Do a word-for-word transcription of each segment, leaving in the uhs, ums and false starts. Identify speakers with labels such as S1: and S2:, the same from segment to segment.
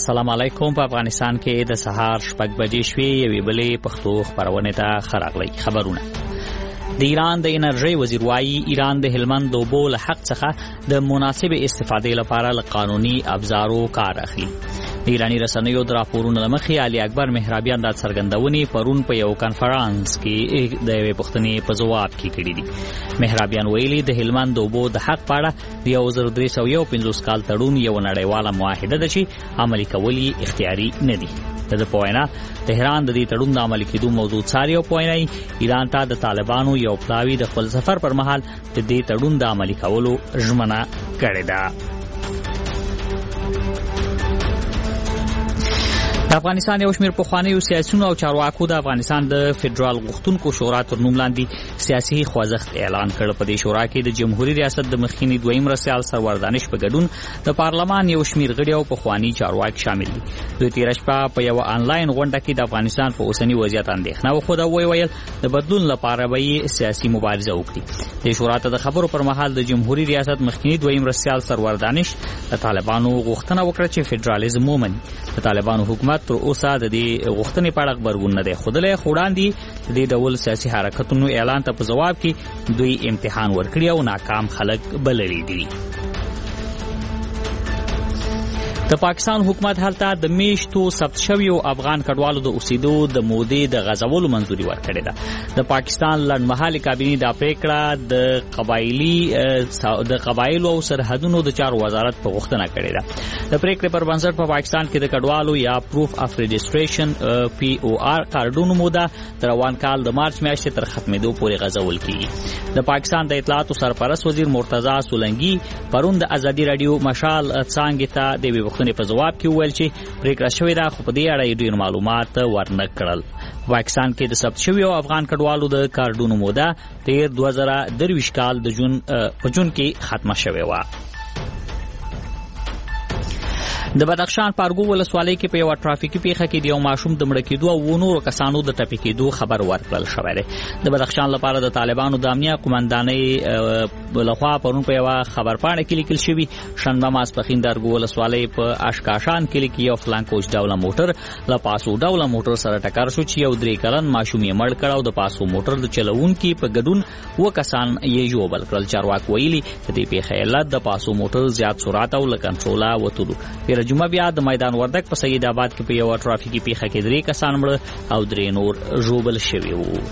S1: السلام علیکم. په افغانستان کې د سهار شپږ بجې شوې یوې بلې پښتو خبرونه ته ښه راغلی. خبرونه د ایران د انرژي وزیر وایي ایران د هلمند د اوبو له حق څخه د مناسب استفادې لپاره له قانوني ابزارو کار اخلي. د ایرانی رسنیو د راپورونو له مخې علي اکبر مهرابیان د څرګندونې پرون په یو کانفرنس کې د یوې پوښتنې په ځواب کې کړي دي. مهرابیان ویلي د هلمند د اوبو د حق په اړه د یو زر درې سوه یو پنځوس کال تړون یو نړیواله معاهده ده چې عملي کول یې اختیاري نه دي. د په وینا تهران د دې تړون د عملي کېدو موضوع څاري او په وینا ایران ته د طالبانو یو پلاوی د خپل سفر پر مهال د دې تړون د عملي کولو ژمنه کړې ده. د افغانستان یو شمېر پخوانیو سیاسیونو او چارواکو د افغانستان د فدرال غوښتونکو شورا تر نوم لاندې سیاسي خوځښت اعلان کړ. په دې شورا کې د جمهوریت ریاست د مخکینی دویم مرستیال سرور دانش په ګډون د پارلمان یو شمېر غړي او پخوانی چارواکي شامل دي. دوی تېره شپه په یو آنلاین غونډه کې د افغانستان په اوسني وضعیت اندېښنه وښوده او ویل د بدلون لپاره به یې سیاسي مبارزه وکړي. د شورا ته د خبرو پر مهال د جمهوریت ریاست مخکینی دویم مرستیال سرور دانش د طالبانو غوښتنه وکړه چې فدرالیزم ومني. د طالبانو حکومت تر اوسه د دې غوښتنې په اړه خبرګون نه دی ښودلی. خو وړاندې د دې ډول سیاسي حرکتونو اعلان ته په ځواب کې دوی امتحان ورکړي او ناکام خلک بللي دي. د پاکستان حکومت هلته د میشتو ثبت شویو افغان کډوالو د اوسېدو د مودې د غځولو منځوري ورکړې ده. د پاکستان لنډمهالې کابینې دا پریکړه د قبایلي د قبایلو او سرحدونو د چارو وزارت په غوښتنه کړې ده. د پریکړې پر بنسټ په پاکستان کې د کډوالو یا پروف اف رجسټریشن پی او آر کارډونو موده د روان کال د مارچ میاشتې تر ختمېدو پورې غځول کیږي. د پاکستان د اطلاعاتو سرپرست وزیر مرتضی سولنګي پرون د ازادي رادیو مشال څانګې ته د یوې په ځواب کې وویل چې پریکړه شوې ده خو په دې اړه ډېر معلومات ورنه کړل. پاکستان کې د ثبت شویو افغان کډوالو د کارډونو موده تیر دوه زره درویشت کال د جون په جون کې ختمه شوې وه. د بدخشان پارګو ولسوالۍ کې په یو ټرافیکي پیښه کې د یو ماشوم د مړه کېدو او نورو کسانو د ټپي کېدو خبر ورکړل شوی دی. د بدخشان لپاره د طالبانو د امنیه قومندانۍ لخوا پرون په یوه خبرپاڼه کې لیکل شوي شنبه ماسپښین د ارګو ولسوالۍ په اشکاشان کلي کې یو فلانکوچ ډوله موټر له پاسو ډوله موټر سره ټکر شو چې یو درې کلن ماشوم یې مړ کړ او د پاسو موټر د چلوونکي په ګډون اووه کسان یې ژوبل کړل. چارواکو ویلي د دې پیښې علت د پاسو موټر زیات سرعت او له کنټروله وتلو. جمعه بیا د میدان وردک په سید آباد کې په یو ټرافیکي پیښه کې درې کسان مړه او درې نور ژوبل شوي وو.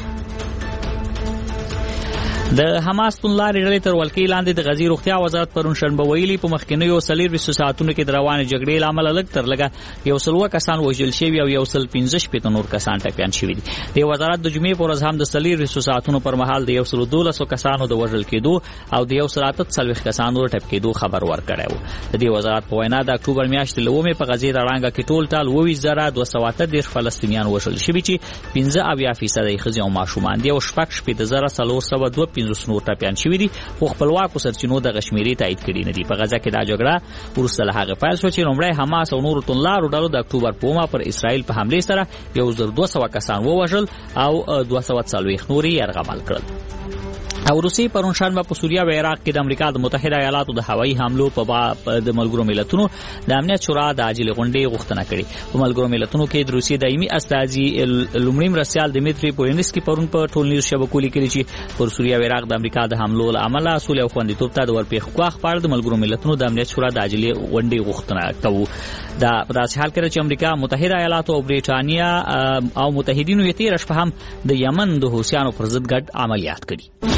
S1: د حماس توندلارې ډلې تر ولکې لاندې د غزې روغتیا وزارت پرون شنبه ویلي په مخکینیو څلېرویشتو ساعتونو کې د روانې جګړې له امله لږ تر لږه یو سل اووه کسان وژل شوي او یو سل پنځه شپېته نور کسان ټپیان شوي دي. د وزارت د جمعې په ورځ هم د څلېرویشتو ساعتونو پر مهال د یو سل دولسو کسانو د وژل کېدو او د یو سل اته څلوېښت کسانو د ټپي کېدو خبر ورکړی و. د دې وزارت په وینا د اکتوبر میاشتې له اوومې په غزې د ړانګه کې ټول ټال اووه ویشت زره دوه سوه اته دېرش فلسطینیان وژل شوي چې پنځه اویا فیصده یې ښځې او ماشومان دي او شپږ شپېته زره څلور سوه دوه پنځوس نور ټپیان شوي دي. خو خپلواکو سرچینو دغه شمیرې تایید کړي نه دي. په غزه کې دا جګړه وروسته له هغې پیل شوه چې لومړی حماس او نورو توندلارو ډلو د اکتوبر په اوومه پر اسرائیل په حملې سره یو زر دوه سوه کسان ووژل او دوه سوه څلوېښت نور یې یرغمل کړل. او روسي پرون شنبه په سوریه او عراق کې د امریکا د متحده ایالاتو د هوایي حملو په باب د ملګرو ملتونو د امنیت شورا د عاجلې غونډې غوښتنه کړې. په ملګرو ملتونو کې د روسیې دایمي استازي لومړي مرستیال دمیتري پولینسکي پرون په ټولنیزو شبکو لیکلي چې پر سوریه او عراق د امریکا د حملو له امله سولې او خوندیتوب ته د ورپېښ ګواښ په اړه د ملګرو ملتونو د امنیت شورا د عاجلې غونډې غوښتنه کوو. دا په داسې حال کې چې امریکا متحده ایالاتو او برېټانیا او متحدینو یې تېره شپه هم د یمن د حوثیانو پر ضد ګډ عملیات کړي.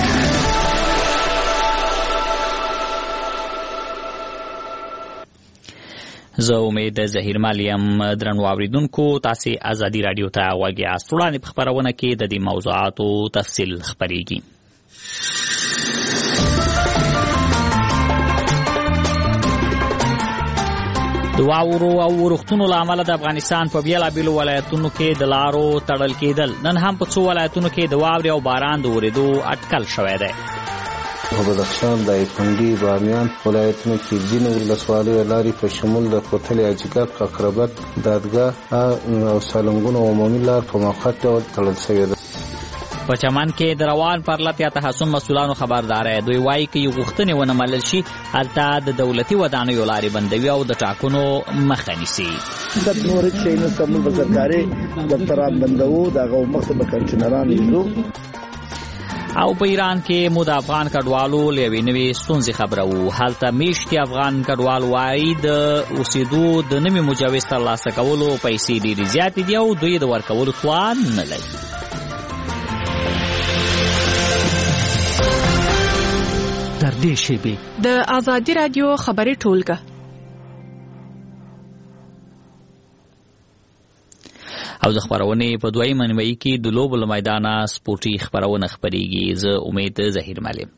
S1: زه امید ظهیرمل یم. درنو اوریدونکو تاسې ازادي راډیو ته غوږ یاست. وړاندې په خپرونه کې د دې موضوعاتو تفصیل خپریږي. د واورو او ورښتونو له امله د افغانستان په بېلابېلو ولایتونو کې د لارو تړل کېدل. نن هم په څو ولایتونو کې د واورې او باران د ورېدو اټکل شوی دی.
S2: په بدخشان د ایپنډي بامیان ولایتونو کې ځینې ولسوالیو لارې په شمول د کوتل اجګک ققربک دادګاه او سالنګون عمومي لار په موقت ډول تړل شوې ده.
S1: په چمن کې د روان پرلط یا تحصن مسؤلانو خبردار دوی وایي که یو غوښتنې ونه منل شي هلته د دولتي ودانیو لارې بندوي او د ټاکنو مخه نیسي.
S3: د نور شي نه سمون په سرکاري دفتران بندوو دغه مخه به کنټینران یزو.
S1: او په ایران کې مو د افغان کډوالو له یوې نوې ستونزې خبرو. هلته میشتي افغان کډوال وایي د اوسېدو د نوي مجوز ترلاسه کولو پیسې ډېرې زیاتې دي او دوی د ورکولو توان نه لري.
S4: در دې شیبې
S5: د آزادي رادیو خبري ټولګه
S1: او د خبرونې په دویمه نیمایي کې د لوبو له میدانه سپورټي خبرونه خپرېږي. زه امید ظهیر معلم.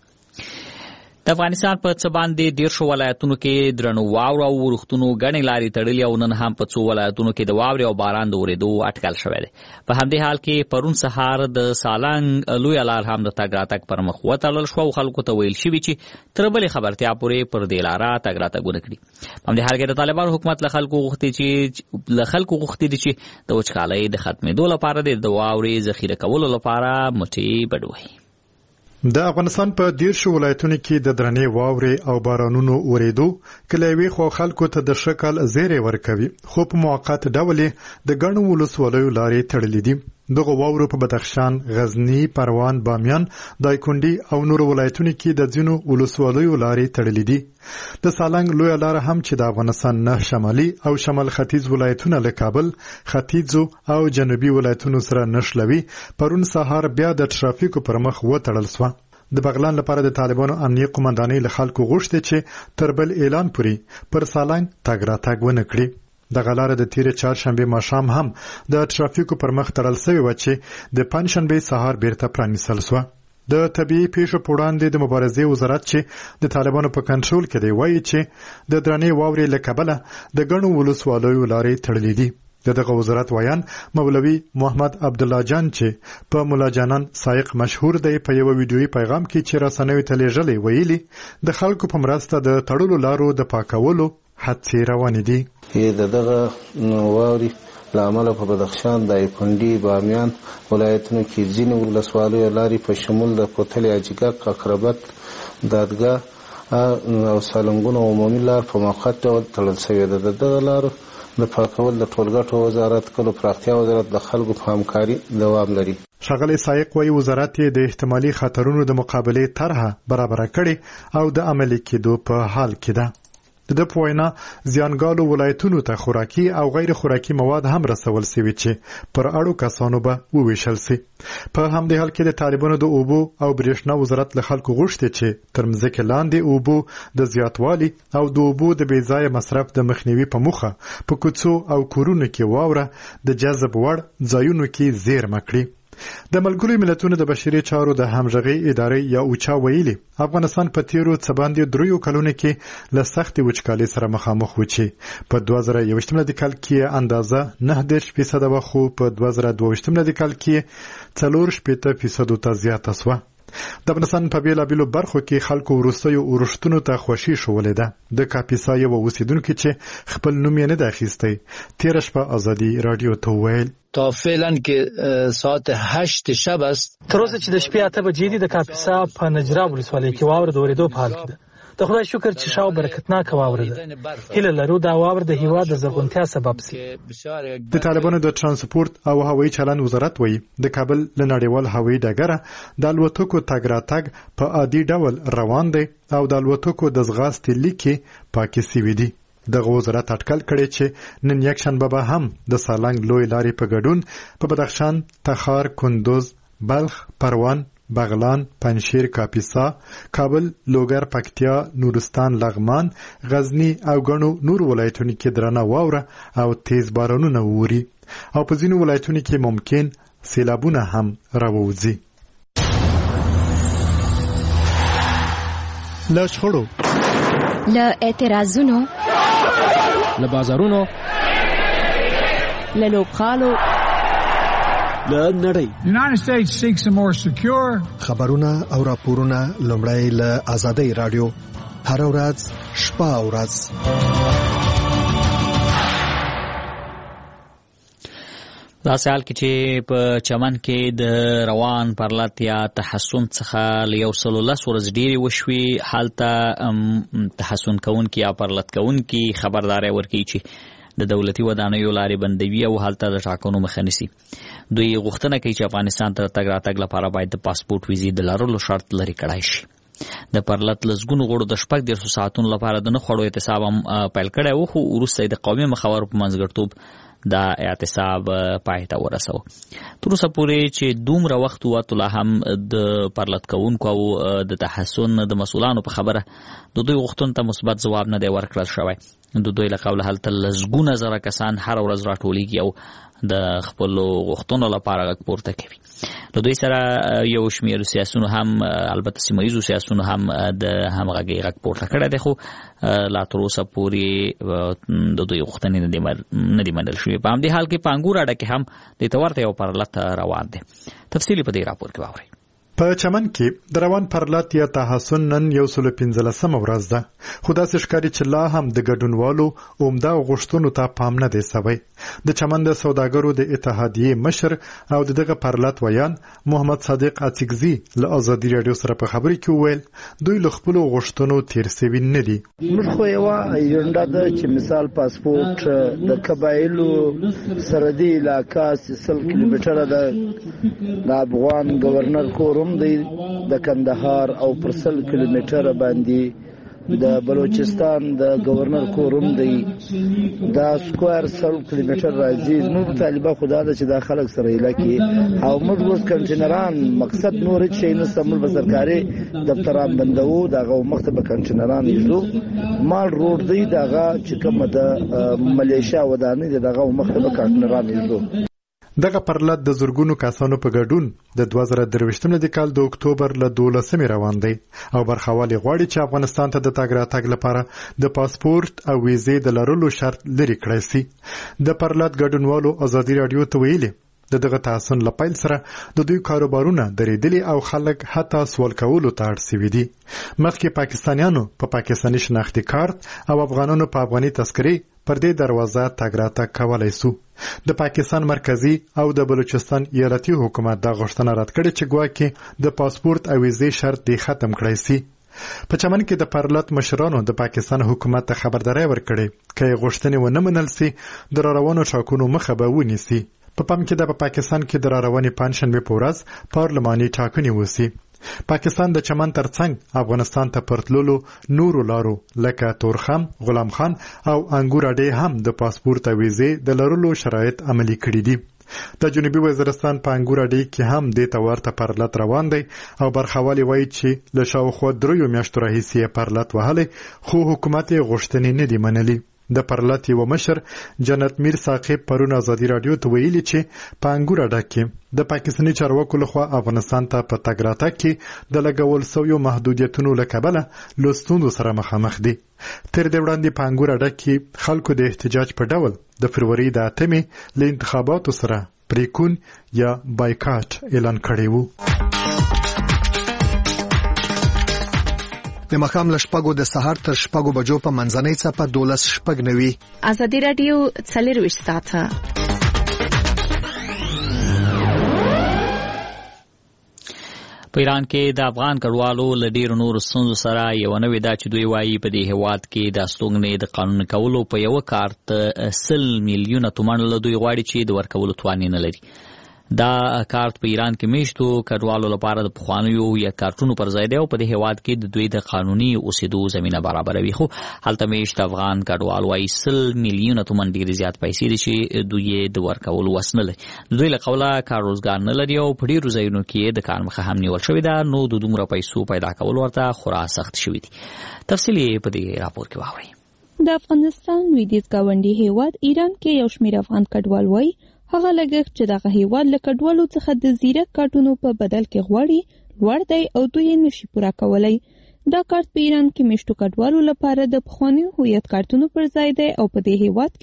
S1: د افغانستان په څه باندې دیرشو ولایتونو کې درنو واورو او ورښتونو ګڼې لارې تړلي او نن هم په څو ولایتونو کې د واورې او باران د اورېدو اټکل شوی دی. په همدې حال کې پرون سهار د سالنګ لویه لار هم د تګ راتګ پر مخ وتړل شوه او خلکو ته ویل شوي چې تر بلې خبرتیا پورې پر دې لاره تګ راتګ ونه کړي. په همدې حال کې د طالبانو حکومت له خلکو غوښتي چې له خلکو غوښتي دي چې د وچکالۍ د ختمېدو لپاره د واورې ذخیره کولو لپاره مټې بډ وهي.
S6: د افغانستان په دیرشو ولایتونو کې د درنې واورې او بارانونو اورېدو کله یوې خوا خلکو ته د شکل زیری ورکوي خو په موقت ډول د ګڼو ولسوالیو لارې تړلې دي. دغه واورو په بدخشان، غزنی، پروان، بامیان، دایکنډي او نور ولایتونو کې د ځینو ولسوالیو لارې تړلې دي. د سالنګ لویه لار هم چې د افغانستان نه شمالي او شمال ختیځ ولایتونه له کابل، ختیځو او جنوبي ولایتونو سره نښلوي پرون سهار بیا د ترافیکو پر مخ وتړل سوه. د بغلان لپاره د طالبانو امنیه قومندانۍ له خلکو غوښتي چې تر بل اعلان پورې پر سالنګ تګ راتګ ونه کړي. دغه لاره د تیرې چهارشنبې ماښام هم د ترافیکو پر مخ تړل سوې وه چې د پنجشنبې سهار بیرته پرانیستل سوه. د طبیعي پیښو په وړاندې د مبارزې وزارت چې د طالبانو په کنټرول کې دی وایي چې د درنې واورې له کبله د ګڼو ولسوالیو لارې تړلې دي. د دغه وزارت ویان مولوي محمد عبدالله جان چې په مولا جانان سایق مشهور دی په یو ویډیویي پیغام کې چې رسنیو ته لیږلی ویلي د خلکو په مرسته د تړلو لارو د پاکولو هڅې روانې دي.
S2: د دغه واورې له امله په بدخشان، دایکنډي، بامیان ولایتونو کې ځینې ولسوالیو لارې په شمول د کوتل، اجګک، اقربت، دادګاه او سالنګونو عمومي لار په موقت ډول تړل شوې ده. د دغه لارو د پاکول د ټولګټو وزارت کلو پراختیا وزارت د خلکو په همکاري دوام لري.
S6: ښاغلی سایق وايي وزارت یې د احتمالي خطرونو د مقابلې طرحه برابره کړې او د عملي کېدو په حال کې ده. د په وینا زیانګالو ولایتونو ته خوراکي او غیر خوراکي مواد هم رسول سوي چې پر اړو کسانو به وویشل سي. په همدې حال کې د طالبانو د اوبو او برېښنا وزارت له خلکو غوښتي چې تر مځکې لاندې اوبو د زیاتوالي او د اوبو د بې ځایه مصرف د مخنیوي په موخه په کوڅو او کورونو کې واوره د جذب وړ ځایونو کې زیرمه کړي. د ملګرو ملتونو د بشري چارو د همغږۍ ادارې یا اوچا ویلي افغانستان په تیرو څه باندې دریو کلونو کې له سختې وچکالۍ سره مخامخ و چې په دوه زره یوویشتم میلادي کال کې اندازه نهه دېرش فیصده وه خو په دوه زره دوه ویشتم میلادي کال کې څلور شپېته فیصدو ته زیاته سوه. د افغانستان په بیلابیلو برخو کې خلکو وروستیو اورښتونو ته خوښي ښولې ده. د کاپیسا یوه اوسېدونکي چې خپل نوم یې نه دی اخیستی تېره شپه ازادي راډیو ته وویل
S7: تا فعلا که ساعت هشت شب است
S8: تر اوسه چې د شپې اته بجې دي د کاپیسا په نجراب ولسوالۍ کې واوره د اورېدو په حال کې ده. د خدای شکر چې شاو برکتناکه واوره ده. هیله لرو دا واوره د هیواد د زرغونتیا سبب سي.
S6: د طالبانو د ترانسپورت او هوایي چلند وزارت وایي د کابل له نړیوال هوایي ډګره د الوتکو تګ راتګ په عادي ډول روان دی او د الوتکو د ځغاستې لیکې پاکې سوي دي. دغه وزارت اټکل کړی چې نن یکشنبه به هم د سالنګ لوی لارې په ګډون په بدخشان، تخار، کندوز، بلخ، پروان، بغلان، پنجشیر، کاپیسا، کابل، لوګر، پکتیا، نورستان، لغمان، غزنی او ګڼو نور ولایتونو کې درنه واوره او تیز بارانونه ووري او په ځینو ولایتونو کې ممکن سیلابونه هم راووځي. له شخړو،
S9: له اعتراضونو،
S4: له بازارونو،
S9: له لوبغالو،
S4: له نړۍ
S10: United States seeks a more secure
S11: خبرونه او راپورونه لومړی له آزادۍ راډیو هر ورځ شپه او ورځ.
S1: دا سال کې چې په چمن کې د روان پرلط یا تحسن څخه لیو سلو لس ورځ ډیری وشوي، حالته تحسن کوونکي یا پرلط کوونکي خبرداري ورکوي چې د دولتي ودانیو لارې بندوي او حالته د ټاکنو مخه نیسي. دوی غوښتنه کوي چې افغانستان ته تګ راتګ لپاره باید د پاسپورت ویزې د لرلو شرط لرې کړای شي. د پرلط لسګونو غړو د شپږ دیرشو ساعتونو لپاره د نه خوړو اعتصاب هم پیل کړی و، خو وروسته د قومي مخورو په منځګړیتوب دا اعتصاب پای ته ورسو. تر اوسه پورې چې دومره وخت ووتو لا هم د پرلط کوونکو او د تحسن د مسؤلانو په خبره د دوی غوښتنو ته مثبت ځواب نه دی ورکړل شوی. د دوی له قوله هلته لسګونه زره کسان هر ورځ راټولیږي او د خپلو غوښتنو لپاره غږ پورته کوي. له دوی سره یو شمېر سیاسونو هم البته سیمه ییزو سیاسونو هم د همغږۍ غږ پورته کړی دی، خو لا تر اوسه پورې د دوی غوښتنې نه دي منل شوې. په همدې حال کې په انګور اډه کې هم دې ته ورته یو پرلط روان دی. تفصیلي په دې راپور کې واورئ.
S6: په چمن کې د روان پرلط یا تحسن نن یو سل پنځلسمه ورځ ده، خو داسې ښکاري چې لا هم د ګډونوالو عمده غوښتنو ته پام نه دی سوی. د چمن د سوداګرو د اتحادیې مشر او د دغه پرلط ویان محمد صادق اڅکزي له ازادي راډیو سره په خبرې کې وویل دوی له خپلو غوښتنو تیر سوي نه دي.
S3: موږ خو یوه ایجنډا ده چې مثال پاسپورت د قبایلو سرحدي علاقه سل کیلومتره ده، د افغان گورنر کور دی د کندهار او پر سل کیلومتره باندې د بلوچستان د گورنر کوروم دی، دا سکوائر سل کیلومتر راځي. موږ طالبه خدا ده چې دا خلک سره علاقې او موږ اوس کنټینران مقصد نور هیڅ شی نشته، موږ به سرکاري دفتران بندوو، دغه مخته به کنټینران یږدو. مال روډ دی دغه چې کومه د ملیشیا ودانۍ دی دغه مخته به کنټینران یږدو.
S6: دغه پرلط د زرګونو کسانو په ګډون د دوه زره درویشتم د کال د اکتوبر له دولسمې روان دی او برخوالي غواړي چې افغانستان ته د تګ راتګ لپاره د پاسپورت او ویزې د لرلو شرط لرې کړی سي. د پرلط ګډونوالو ازادي راډیو ته ویلي د دغه تحسن له پیل سره د دوی کاروبارونه درېدلي او خلک حتی سوال کولو ته اړ سوي دي. مخکې پاکستانیانو په پاکستاني شناختي کارت او افغانانو په افغاني تذکرې پر دې دروازه تګ راتګ کولی سو. د پاکستان مرکزی او د بلوچستان ایالتي حکومت دا غوښتنه رد کړې چې ګواکې د پاسپورت او ویزې شرط دی ختم کړی سي. په چمن کې د پرلط مشرانو د پاکستان حکومت ته خبرداري ورکړې که یې غوښتنې ونه منل سي د راروانو ټاکنو مخه به ونیسي. په پام کې د پاکستان کې د راروانې پنجشنبې په ورځ پارلماني ټاکنې وسي. پاکستان د چمن ترڅنګ افغانستان ته پرتللو نورو لارو لکه تورخم، غلام خان او انګور اډې هم د پاسپورت او ویزې د لرلو شرایط عملي کړي دي. د جنوبي وزیرستان په انګور اډې کې هم د تورته پرلط روان دی او برخوالي وایي چې له شاوخوا دریو میاشتو راهیسې پرلط وهلی، خو حکومت یې غوښتنې نه دي منلي. د پرلط یو مشر جنت میر ثاقب پرون ازادي راډیو ته ویلي چې په انګور اډه کې د پاکستاني چارواکو لخوا افغانستان ته په تګ راتګ کې د لګول شویو محدودیتونو له کبله له ستونزو سره مخامخ دي. تر دې وړاندې په انګور اډه کې خلکو د احتجاج په ډول د فروری د اتمې له انتخاباتو سره پریکون یا بایکاټ اعلان کړی وو.
S11: د مخام له شپږو د سهار تر شپږو بجو په منځنۍ څپه دولس شپږ نوي.
S5: ازادي راډیو څلرویشت ساعته.
S1: په ایران کې د افغان کډوالو له ډیرو نورو ستونزو سره یو نوې دا چې دوی وایي په دې هېواد کې د استوګنې د قانون کولو په یوه کارت سل میلیونه تومن له دوی غواړي چې د ورکولو توان نه لري. دا کارت په ایران کې میشتو کډوالو لپاره د پخوانیو یا کارتونو پر ځای دی او په دې هېواد کې د دوی د قانوني اوسېدو زمینه برابروي. خو هلته میشت افغان کډوال وایي سل میلیونه تومن ډېرې زیات پیسې دي چې دوی یې د ورکولو وس نه لري. د دوی له قوله کار روزګار نه لري او په ډېرو ځایونو کې د کار مخه هم نیول شوې ده، نو د دومره پیسو پیدا کول ورته خورا سخت شوي دي. تفصیل یې په دې راپور کې واورئ.
S12: د افغانستان لویدیځ ګاونډي هېواد ایران کې یو شمېر افغان کډوال وایي هغه لګښت چې دغه هېواد له کډوالو څخه د زیرک کارتونو په بدل کې غواړي لوړ دی او دوی یې نشي پوره کولی. دا کارت په ایران کې میشتو کډوالو لپاره د پخوانیو هویت کارتونو پر ځای دی او په دې هېواد کې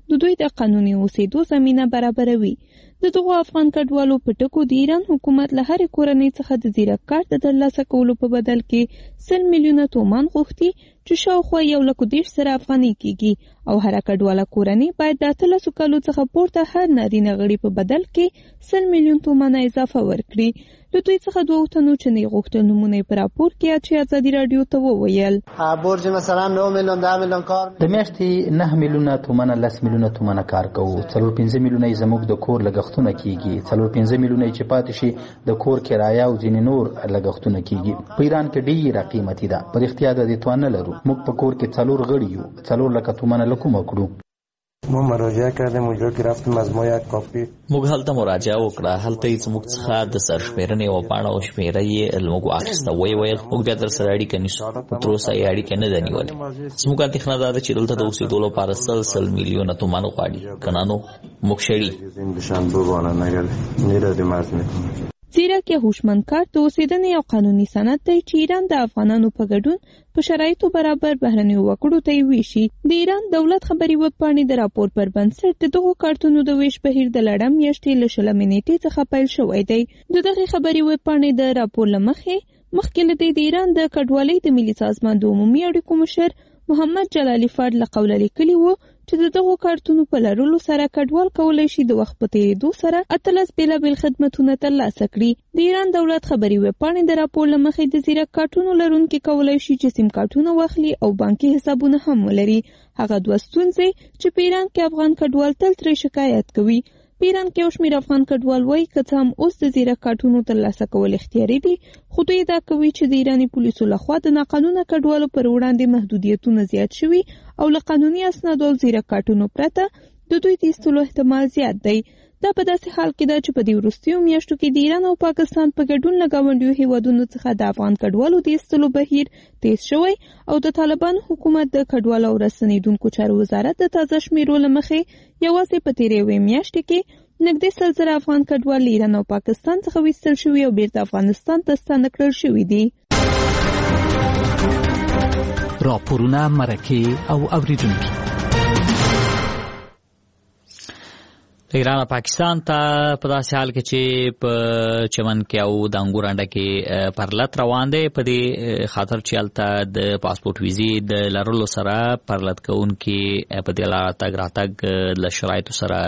S12: د دوی د قانوني اوسېدو زمینه برابروي. د دغو افغان کډوالو په ټکو د ایران حکومت له هرې کورنۍ څخه د زیرک کارت د ترلاسه کولو په بدل کې سل میلیونه تومان غوښتي چې شاوخوا یو لک دېرش زره افغانۍ کېږي او هره کډواله کورنۍ باید د اتلسو کالو څخه پورته هر نارینه غړي په بدل کې سل میلیون تومانه اضافه ورکړي. له دوی څخه دوه تنو چې نه غوښتل نمونه په راپور کې چې ازادي رادیو ته وویل
S13: برج مثلا نه میلیون ده میلیون کار د میاشتې نه میلیونه تومانه لس میلیونه تومانه کار کوو، څلور پنځه میلیونه زموږ د کور لګښتونه کیږي، څلور پنځه میلیونه چې پاتې شي د کور کرایه او ځینې نور لګښتونه کیږي. په ایران کې ډیره قیمتي ده، په اختیار د دې توان نه لرو. موږ په کور کې څلور غړي یو، څلور لکه تومانه لکوم کړو.
S14: ما مراجعه کردیم اونجا که رفتیم از ما یک کاپی
S1: موږ هلته مراجعه وکړه، هلته یې زموږ څخه د سرشمیرنې او پاڼه او شمیره یې موږ واخیسته. ویې ویل موږ بیا در سره اړیکه نیسو، په تر اوسه یې اړیکه نه ده نیولې. زموږ اندېښنه دا ده چې دلته د اوسېدو لپاره سل سل میلیونه تومان غواړي، که نه نو موږ شړي.
S12: زیرک یا هوشمند کارت د اوسېدنې یو قانوني سند دی چې ایران د افغانانو په ګډون په شرایطو برابر بهرنیو وګړو ته یې ویشي. د ایران دولت خبري ویبپاڼې د راپور پر بنسټ د دغو کارتونو د ویش بهیر د لړم میاشتې له شلمې نیټې څخه پیل شوی دی. د دغې خبري ویبپاڼې د راپور له مخې مخکې له دې د ایران د کډوالۍ د ملي سازمان د عمومي اړیکو مشر محمد جلالي فرد له قوله لیکلي وو چې د دغو کارتونو په لرلو سره کډوال کولی شي د وخت په تېرېدو سره اتلس بېلابېل خدمتونه ترلاسه کړي. د ایران دولت خبري ویبپاڼې د راپور له مخې د زیرک کارتونو لرونکي کولی شي چې سیم کارتونه واخلي او بانکي حسابونه هم ولري. هغه دوه ستونزې چې په ایران کې افغان کډوال تل ترې شکایت کوي. په ایران کې یو شمېر افغان کډوال وایي که څه هم اوس د زیرک کارتونو ترلاسه کول اختیاري دي، خو دوی دا کوي چې د ایراني پولیسو لخوا د ناقانونه کډوالو پر وړاندې محدودیتونه زیات شوي او له قانوني اسنادو او زیرک کارتونو پرته د دوی د ایستلو احتمال زیات دی. دا په داسې حال کې ده چې په دې وروستیو میاشتو کې د ایران او پاکستان په ګډون له ګاونډیو هیوادونو څخه د افغان کډوالو د ایستلو بهیر تیز شوی او د طالبانو حکومت د کډوالو او رسنیدونکو چارو وزارت د تازه شمیرو له مخې یوازې په تېرې یوې میاشتې کې نږدې سل زره افغان کډوال له ایران او پاکستان څخه ویستل شوي او بیرته افغانستان ته ستانه کړل شوي دي.
S4: راپورونه، مرکې او اوریدونکي
S1: ایران او پاکستان ته په داسې حال کې چې په چمن کې او د انګور انډه کې پرلط روان دی، په دې خاطر چې هلته د پاسپورت ویزې د لرلو سره پرلط کوونکي په دې لاره تګ راتګ له شرایطو سره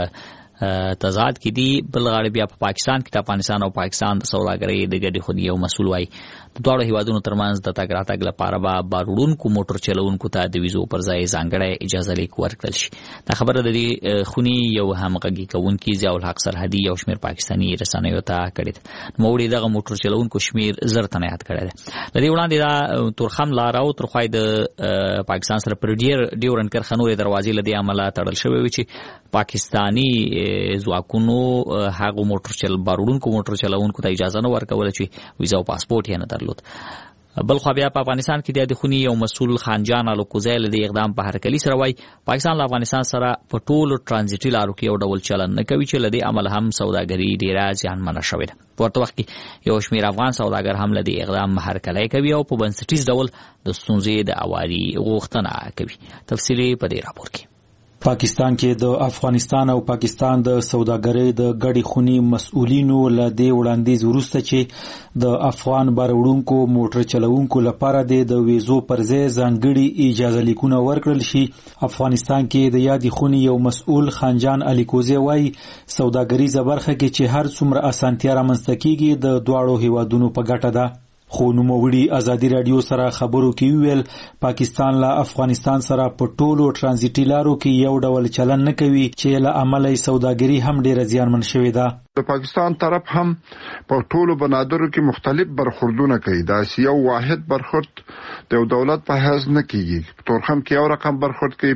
S1: تضاد کې دي. بل غاړه بیا په پا پاکستان کې د افغانستان او پاکستان د سوداګرۍ د ګډې خودي یو مسؤل وایي د دواړو هیوادونو ترمنځ د تګ راتګ لپاره به باروړونکو موټر چلوونکو ته د ویزو پر ځای ځانګړی اجازه لیک ورکړل شي. دا خبره د دې خوني یو همغږي کوونکي ضیاء الحق سرحدي یو شمېر پاکستاني رسنیو ته کړې ده. نوموړي دغه موټر چلوونکو شمېر زر تنه یاد کړی دی. له دې وړاندې دا تورخم لاره او تر خوای د پاکستان سره پر ډیر ډیورن کرښه نورې دروازې له دې عمله تړل شوې وي چې پاکستاني ځواکونو هغه موټر چل باروړونکو موټر چلوونکو ته اجازه نه ورکوله چې ویزا او پاسپورت یې نه درلود. بل خو بیا په افغانستان کې د خوني یو مسؤل خانجان الوکوزی له اقدام په هرکلی سره وای پاکستان له افغانستان سره په ټولو ترانزیټي لارو کې یو ډول چلن نه کوي چې لدی عمل هم سوداګري ډیره ځانمنه شوې ده. په ورته وخت کې یو شمېر افغان سوداګر هم لدی اقدام هرکلی کوي او په بنسټیز ډول د ستونزې د اواري غوښتنه کوي. تفصیلی په دې راپور کې
S15: پاکستان کې د افغانستان او پاکستان د سوداګرۍ د ګډې خونی مسؤلینو له دې وړاندیز وروسته چې د افغان باروړونکو موټر چلوونکو لپاره د ویزو پر ځای ځانګړي اجازه لیکونه ورکړل شي. افغانستان کې د یادې خونی یو مسؤل خانجان الیکوزی وایي سوداګریزه برخه کې چې هر څومره اسانتیا رامنځته کیږي د دواړو هیوادونو په ګټه ده. خو نوموړي ازادي رادیو سره خبرو کې ویل پاکستان له افغانستان سره په ټولو ترانزیټي لارو کې یو ډول چلن نه کوي چې له امله سوداګري هم ډیره زیانمن شوې ده.
S16: د پاکستان طرف هم په ټولو بنادرو کې مختلف برخوردونه کوي. دا یو واحد برخورد د یو دولت په حیث نه کیږي. تورخم کې یو رقم برخورد کوي،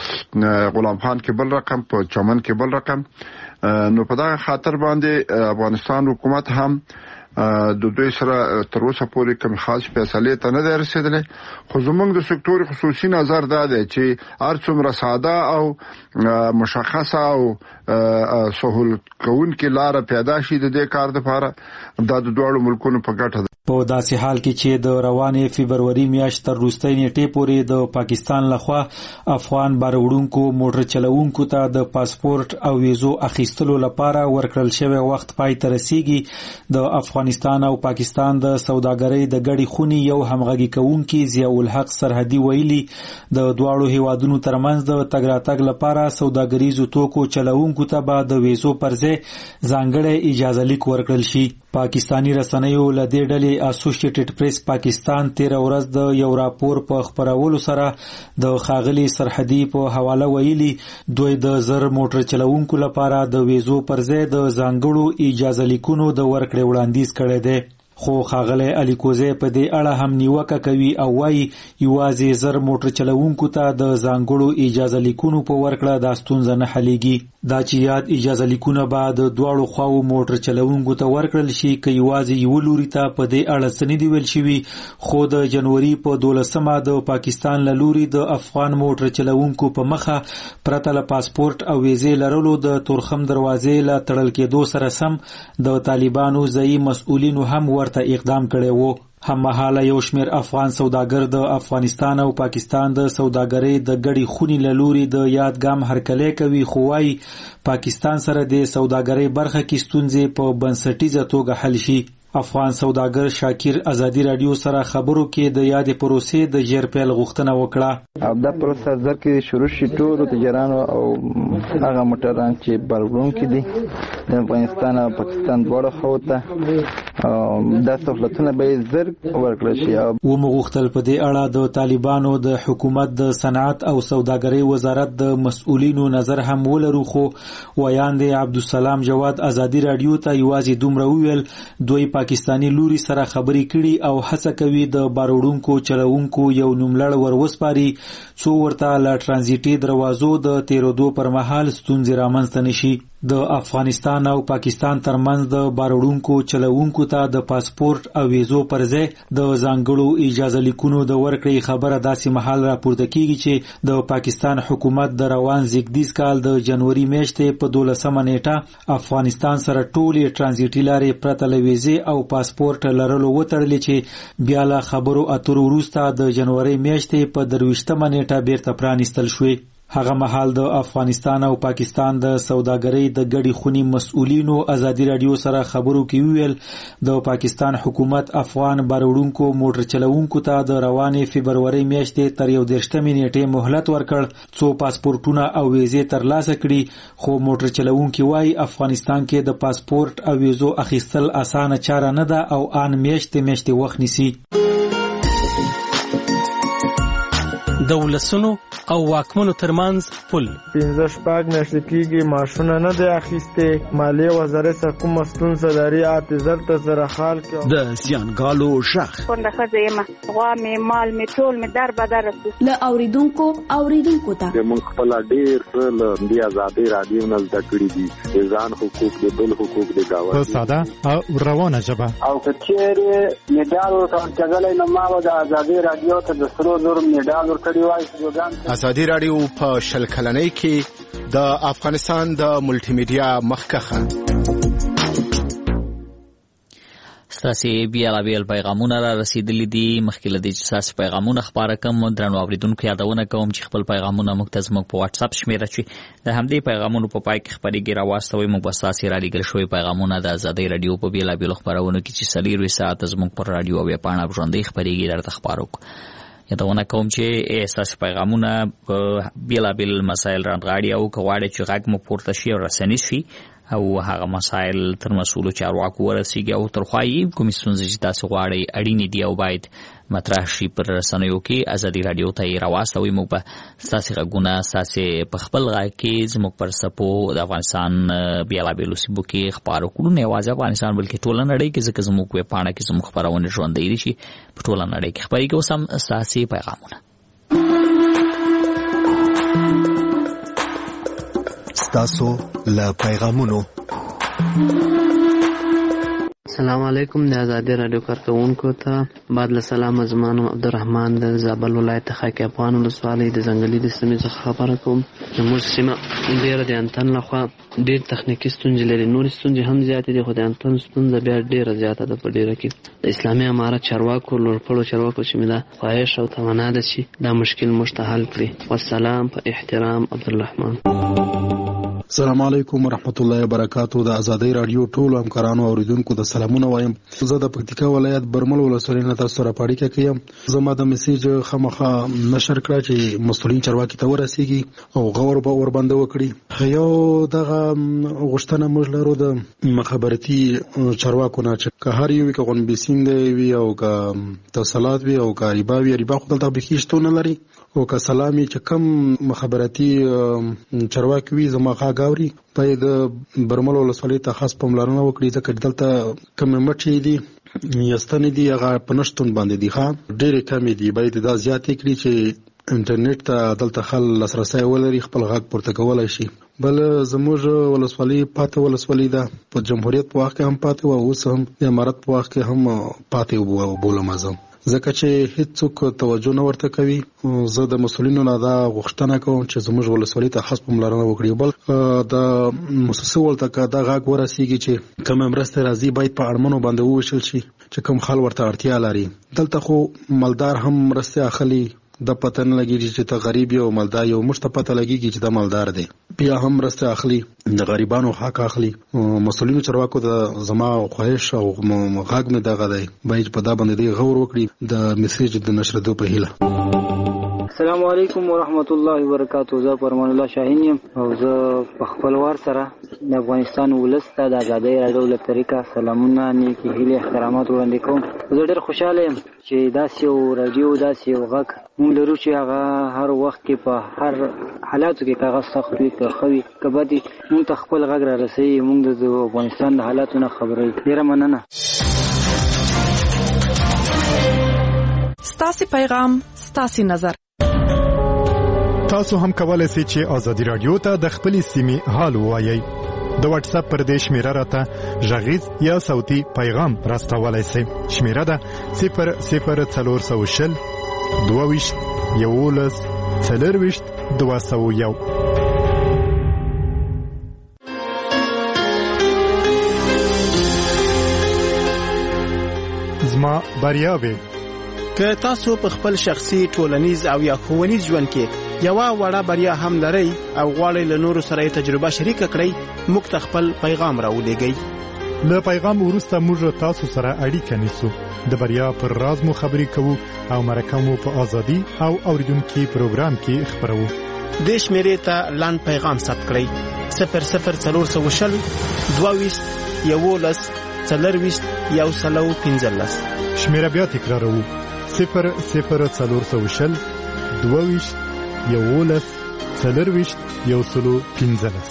S16: په غلام خان کې بل رقم، په چمن کې بل رقم. نو په دا خاطر باندې افغانستان حکومت هم د دوی سره تر اوسه پورې کوم خاص فیصلې ته نه دی رسېدلی. خو زموږ د سکتور خصوصي نظر دا دی چې هر څومره ساده او مشخصه او سهول کوونکې لاره پیدا شي د دې کار لپاره دا د دواړو ملکونو په ګټه ده.
S15: په داسې حال کې چې د روانې فبروري میاشت تر وروستۍ نیټې پورې د پاکستان لخوا افغان باروړونکو موټر چلوونکو ته د پاسپورت او ویزو اخیستلو لپاره ورکړل شوی وخت پای ته رسیږي. د افغانستان او پاکستان د سوداګرۍ د ګډې خونې یو همغږي کوونکي ضیاء الحق سرحدي ویلي د دواړو هیوادونو ترمنځ د تګ راتګ لپاره سوداګریزو توکو چلوونکو ته به د ویزو پر ځای ځانګړی اجازه لیک ورکړل شي. پاکستانی رسنیو له دې ډلې اسوسییټډ پریس پاکستان تیر ورځ د یو راپور په خبرولو سره د ښاغلي سرحدي په حواله ویلي دوی د زر موټر چلوونکو لپاره د ویزو پر ځای د ځانګړو اجازه لیکونو د ورکړې وړاندیز کړی دی. خو ښاغلی علي کوزی په دې اړه هم نیوکه کوي او وایي یوازې زر موټر چلوونکو ته د ځانګړو اجازه لیکونو په ورکړه دا ستونزه نه حلیږي. دا چې یاد اجازه لیکونه به د دواړو خواو موټر چلوونکو ته ورکړل شي که یوازې یو لوري ته په دې اړه څه نه دي ویل شوي. خو د جنوري په دولسمه د پاکستان له لوري د افغان موټر چلوونکو په مخه پرته له پاسپورت او ویزې لرلو د تورخم دروازې له تړل کېدو سره سم د طالبانو ځایي مسؤلینو هم ورته اقدام کړی وو. هممهاله یو شمیر افغان سوداګر د افغانستان او پاکستان د سوداګرۍ د ګډې خونې له لوري د یاد ګام هرکلی کوي خو وایي پاکستان سره د سوداګرۍ برخه کې ستونزې په بنسټیزه توګه حل شي. افغان سوداګر شاکر ازادي رادیو سره خبرو کې د یاد پروسې د ژر پیل غوښتنه وکړه.
S3: او دا پروسه زر کې شروع شي ټول تجارانو او هغه موټران چې باروړونکي دي د افغانستان او پاکستان دواړو خواو ته دا سہولتونه به زر ورکړل شي.
S15: و مغوښتل په دې اړه د طالبانو د حکومت د صنعت او سوداګرۍ وزارت د مسؤلینو نظر هم ولرو خو ویاند عبدالسلام جواد ازادي رادیو ته یوازې دومره وویل دوی پاکستانی لوري سره خبرې کړي او هڅه کوي د باروړونکو چلوونکو یو نوملړ ور وسپاري څو ورته له ټرانزیټي دروازو د تیرودو پر مهال ستونزې رامنځته نشي. د افغانستان او پاکستان ترمنځ د باروړونکو چلوونکو ته د پاسپورت او ویزو پر ځای د ځانګړو اجازه لیکونو د ورکړې خبره داسې مهال راپورته کیږي چې د پاکستان حکومت د روان زیږدیز کال د جنوري میاشتې په دولسمه نیټه افغانستان سره ټولې ټرانزیټي لارې پرته له ویزې او پاسپورت لرلو وتړلې چې بیا له خبرو اترو وروسته د جنوري میاشتې په درویشتمه نیټه بیرته پرانیستل شوې. هغه مهال د افغانستان او پاکستان د سوداګرۍ د ګډې خونې مسؤلینو ازادي رادیو سره خبرو کې ویل د پاکستان حکومت افغان باروړونکو موټر چلوونکو ته د روانې فبروري میاشتې تر یو دېرشتمې نیټې مهلت ورکړ څو پاسپورتونه او ویزې ترلاسه کړي خو موټر چلوونکي وایي افغانستان کې د پاسپورت او ویزو اخیستل اسانه چاره نه ده او ان میاشتې میاشتې وخت نیسي.
S8: د ولسونو او واکمنو ترمنځ پل
S17: پنځه شپږ میاشتې کېږي معاشونه نه دی اخیستې. مالیې وزارت څخه کومه ستونزه لري اتې زر ته زره خال کې
S18: د زیانګالو غږ
S19: کونډه ښځه یم غوا مې مال مې ټول مې در بدر رسو
S9: له اوریدونکو اوریدونکو ته
S20: موږ خپل ډېر څه له دې ازادۍ رادیو نه زده کړي دي د ځان حقوق د بل حقوق د گاونډي
S6: په ساده او روانه ژبه
S21: او که چیرې میډال ورکول کېدلی نو ما به د ازادۍ رادیو ته د سرو زرو میډال ورکړی وای.
S18: ازادي رادیو په شل کلنۍ کې د افغانستان د ملټي میډیا مخکخه
S1: ستاسي بیلابیل پیغامونه را رسیدلي دي. مخکې له دې چې ستاسو پیغامونه خپاره کوم درنو اوریدونکو یادونه کوم چې خپل پیغامونه موږ ته زموږ په واتس اپ شمیره چې د همدې پیغامونو په پای کې خپرېږي راواستوئ. موږ به ستاسې رالیږل شوي پیغامونه د ازادۍ راډیو په بیلابیلو خپرونو کې چې څلېرویشت ساعته زموږ پر راډیو او ویبپاڼه ژوندۍ خپرېږي درته خپاره کړو. یادونه کوم چې ستاسو پیغامونه په بیلابیل مسایل رانغاړي او که غواړئ چې غږ مو پورته شي او رسنیز شي او هغه مسایل تر مسؤلو چارواکو ورسیږي او تر خوا یې کومې ستونزې چې تاسو غواړئ اړینې دي او باید مطرح شي پر رسنیو کې ازادي راډیو ته یې راواستوئ. موږ به ستاسې غږونه ستاسې په خپل غږ کې زموږ پر څپو د افغانستان بیلابیلو سیمو کې خپاره کړو. نه یوازې افغانستان بلکې ټوله نړۍ کې ځکه زموږ ویبپاڼه کې زموږ خپرونې ژوندۍ دي چې په ټوله نړۍ کې خپرېږي. اوس هم ستاسې پیغامونه
S11: ستاسو له پیغامونو
S2: السلام علیکم د ازادي رادیو کارکونکو ته بعد له سلام زمانو عبدالرحمن د زابل ولایت خاک افغان ولسوالۍ د ځنګلي د سیمې څخه خبره کوم. زموږ سیمه ډېره د انتن لخوا ډېر تخنیکي ستونزې لري، نورې ستونزې هم زیاتې دي، خو د انتن ستونزه بیا ډېره زیاته ده په ډېره کې. د اسلامي امارت چارواکو لوړپوړو چارواکو چې مې دا خواهش او تمنا ده چې دا مشکل موږ ته حل کړي. والسلام په احترام عبدالرحمن.
S22: السلام علیکم ورحمت الله وبرکاتو. د ازادي رادیو ټولو همکارانو او اوریدونکو د سلامونه وایم. زه د پکتیکا ولایت برمل ولسوالۍ نه تاسو سره پاړیکه کوم. زما د میسیج خامخا نشر کړه چې مسؤلین چارواکي ته ورسیږي او غور به ور باندې وکړي. یو دغه غوښتنه موږ لرو د مخابراتي چارواکو نه چې که هر یو کې غون بیسینګ وي او که توصلات وي او که ریبا وي، ریبا خو دلته به هیڅ نه لري، او که سلامي چې کم مخابراتي چارواکي وي زما غاوري باید برمل ولسوالۍ ته خاص پاملرنه وکړي، ځکه دلته کم مټې دي یستنې دي هغه په نشتون باندې دي ښه ډېرې کمې دي. باید دا زیاتې کړي چې انټرنیټ ته دلته خل لاسرسی ولري، خپل غږ پورته کولی شي. بل زموږ ولسوالۍ پاتې ولسوالۍ ده، په جمهوریت په وخت کې هم پاتې وه، اوس هم د امارت په وخت کې هم پاتې بولم زه، ځکه چې هیڅوک توجه نه ورته کوي. زه د مسؤلینو نه دا غوښتنه کوم چې زموږ ولسوالۍ ته خاص پاملرنه وکړي. بل د موسسې ولته که دا غږ ورسیږي چې کومه مرسته راځي باید په اړمنو باندې وویشل شي چې کوم خل ورته اړتیا لري. دلته خو مالدار هم مرسته اخلي، د پته نه لګېږي چې ته غریب یې او مالدار یې، موږ ته پته لګېږي چې دا مالدار دی، بیا هم مرسته اخلي، د غریبانو حق اخلي. مسؤلینو چارواکو د زما خواهش او غږ مې دغه دی، باید په دا باندې غور وکړي د میسیج د نشرېدو په هیله.
S23: السلام علیکم ورحمت الله وبرکاتو. زه پرمان الله شاهین یم او زه په خپلوار سره د افغانستان ولس ته د ازادۍ راډیو له طریقه سلامونه، نیکې هیلې، احترامات وړاندې کوم. زه ډېر خوشحاله یم چې داسې یو راډیو، داسې یو غږ موږ لرو چې هغه هر وخت کې په هر حالاتو کې که هغه سخت وي که ښه وي که بد وي موږ ته خپل غږ را رسوي، موږ د افغانستان د حالاتو نه خبروي. ډېره مننه.
S24: ستاسې پیغام، ستاسې نظر.
S6: تاسو هم کولای شئ چې ازادي رادیو ته د خپلې سیمې حال ووایئ. د واتس اپ پر دې شمیره راته غږیز یا صوتي پیغام راستولای شئ. شمیره ده صفر صفر څلور سوه شل دوه ویشت یولس څلرویشت دوه سوه یو. زما بریاوې.
S25: که تاسو په خپل شخصي، ټولنیز او یا ښوونیز ژوند کې یوه وړه بریا هم لرئ او غواړئ له نورو سره یې تجربه شریکه کړئ، موږ ته خپل پیغام راولېږئ.
S6: له پیغام وروسته موږ تاسو سره اړیکه نیسو، د بریا پر راز مو خبرې کوو او مرکه مو په ازادي او اوریدونکي پروګرام کې خبرو.
S25: دې شمیرې ته لاند پیغام ثبت کړئ: صفر صفر څلور سوه شل دوه ویشت یولس څلرویشت یو سلو پنځلس.
S6: شمیره بیا تکراروو: صفر صفر څلور سوه شل دوه ویشت یولس څلرویشت یو سلو پنځلس.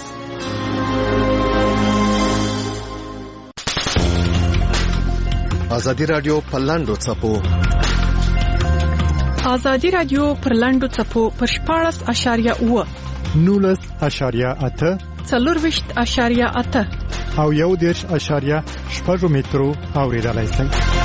S11: ازادي رادیو په لاندو څپو.
S24: ازادي رادیو پر لاندو څپو پر شپاړس اشاریه اوه
S6: نولس اشاریه اته
S24: څلورویشت اشاریه اته
S6: او یو دېرش اشاریه شپږ مترو اورېدلای شئ.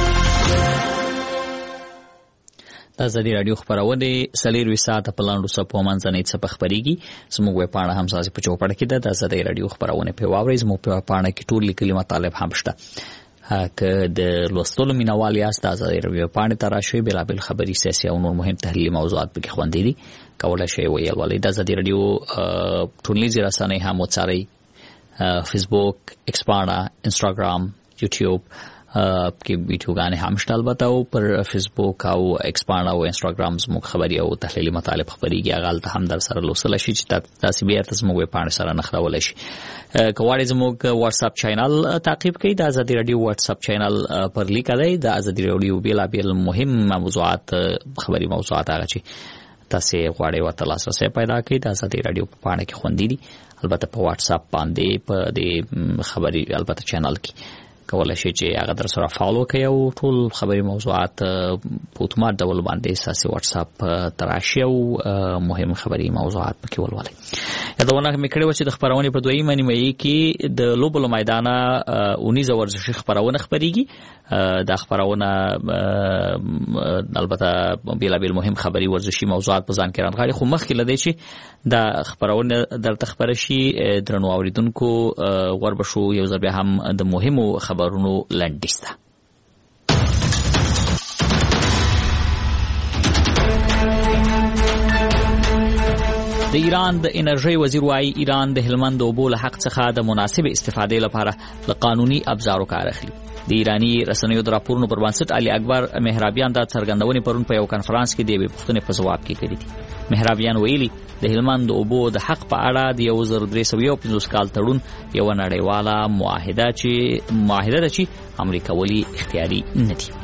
S1: د ازادي رادیو خبرونه سلیروي ساعت په لاندو څپو منځنۍ څپه خبريږي. زموږ وې پاڼه هم ساسي په چوپړ کې ده. د ازادي رادیو خبرونه په واوري زموږ په پاڼه کې ټول لیکلي مطالب هم شته. که د لوستلو مینوال یاست د ازادي رادیو پاڼې ته راشئ، بېلابېل خبري، سیاسي او نور مهم تحلیلي موضوعات پکې خوندې دي، کولی شئ ویلولئ. د ازادي رادیو ټولنیزې رسنۍ هم وڅارئ: فیسبوک، ایکس پاڼه، انسټاګرام، یوټیوب کې ویډیوګانې هم شته. البته او پر فیسبوک او ایکس پاڼه او انسټاګرام زموږ خبري او تحلیلي مطالب خبريږي، هغه هلته هم در سره لوستلی شي چې تاسې بیا ته زموږ پاڼې سره نښلولی شي. که غواړئ زموږ واتس اپ چینل تعقیب کړئ، د ازادي رادیو واتس اپ چینل پر لیکه دی. د ازادي رادیو بېلابېل مهم موضوعات، خبري موضوعات هغه چې تاسې غواړئ ورته لاسرسی پیدا کړئ د ازادي رادیو په پاڼه کې خوندي دي. البته په واتس اپ باندې په دې خبري البته چینل کې کولای شئ چې هغه در سره فالو کړئ او ټول خبري موضوعات په اتومات ډول باندې اساسي واتس اپ تراشي او مهم خبري موضوعات پکې ولولئ. یادونه مې کړې و چې د خبرونې په دویمه نیمه کې د لوبو له میدانه اونیزه ورزشي خبرونه خبريږي. دا خبرونه البته بیلابیل مهم خبري ورزشي موضوعات په ځان کې رانغاړي، خو مخکې لدی چې دا خبرونه درته خبر شي درنو اوریدونکو غوړ بشو یو ځل بیا هم د مهمو خبرونو لنډیسته. د ایران د انرژي وزیر وايي ایران د هلمند اوبو له حق څخه د مناسب استفادې لپاره له قانوني ابزارو کار اخلي. د ایرانی رسنیو د راپورونو پر بنسټ علي اکبر مهرابیان د څرګندونې پرون په یو کانفرنس کې د یوې پوښتنې په ځواب کې کړې دي. مهرابیان ویلي د هلمند اوبو د حق په اړه د یو زر درې سوه پنځوس کال تړون یو نړیواله معاهده چې معاهده ده چې امریکا ولي اختیاري نه دي.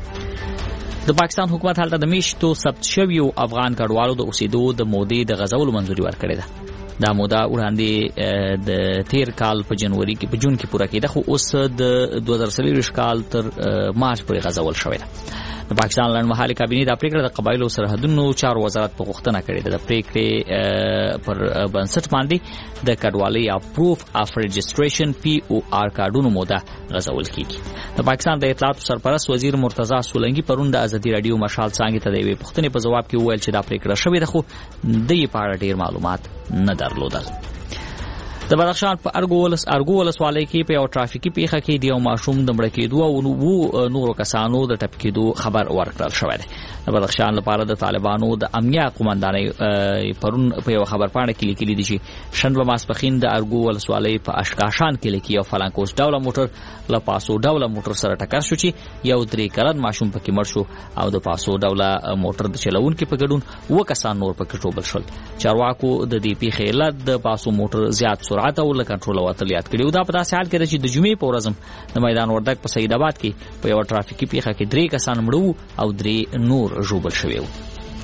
S1: د پاکستان حکومت هلته د میشتو ثبت شویو افغان کډوالو د اوسېدو د مودې د غځولو منځوري ورکړې ده. دا موده وړاندې د تیر کال په جنوري کې په جون کې پوره کېده، خو اوس د دوه زره څلور کال تر مارچ پورې غځول شوې ده. د پاکستان لنډمهالې کابینې د پریکړه د قبایلو سرحدونو چارو وزارت په غوښتنه کړې ده د پریکړې پر بنسټ باندې د کډوالۍ یا پروف اف رجسټریشن پی او آر کارډونو موده غځول کیږي. د پاکستان د اطلاعاتو سرپرست وزیر مرتضی سولنګي پرون د ازادي رادیو مشال څنګه ته د یوې پوښتنې په جواب کې وویل چې دا پریکړه شوې ده، خو د یې په اړه ډیر معلومات نه درلودل. د بدخشان په ارګو ولس ارګو ولسوالۍ کې په یو ټرافیکي پیښه کې د یو ماشوم د مړ کېدو او وو نورو کسانو د ټپ کېدو خبر ورکړل شوی دی. د بدخشان لپاره د طالبانو د امنیه قومندانۍ پرون په یو خبر پاڼه کې لیکلي دي چې شنبه ماسپخین د ارګو ولسوالۍ په اشکاشان کې لیکي یو فلانکوس ډوله موټر له پاسو ډوله موټر سره ټکر شو چې یو درې کلن ماشوم پکې مړ شو او د پاسو ډوله موټر د چلونکو په ګډون و کسان نور پکې ټوبل شول. چارواکو د دې پیښې علت د پاسو موټر زیات سرعت او له کنټرول وتل یاد کړي. دا په داسې حال کې چې د جمعې په ورځ د میدان وردګ په سید آباد کې په یو ټرافیکي پیښه کې درې کسان مړه او درې نور ژوبل شوي وو.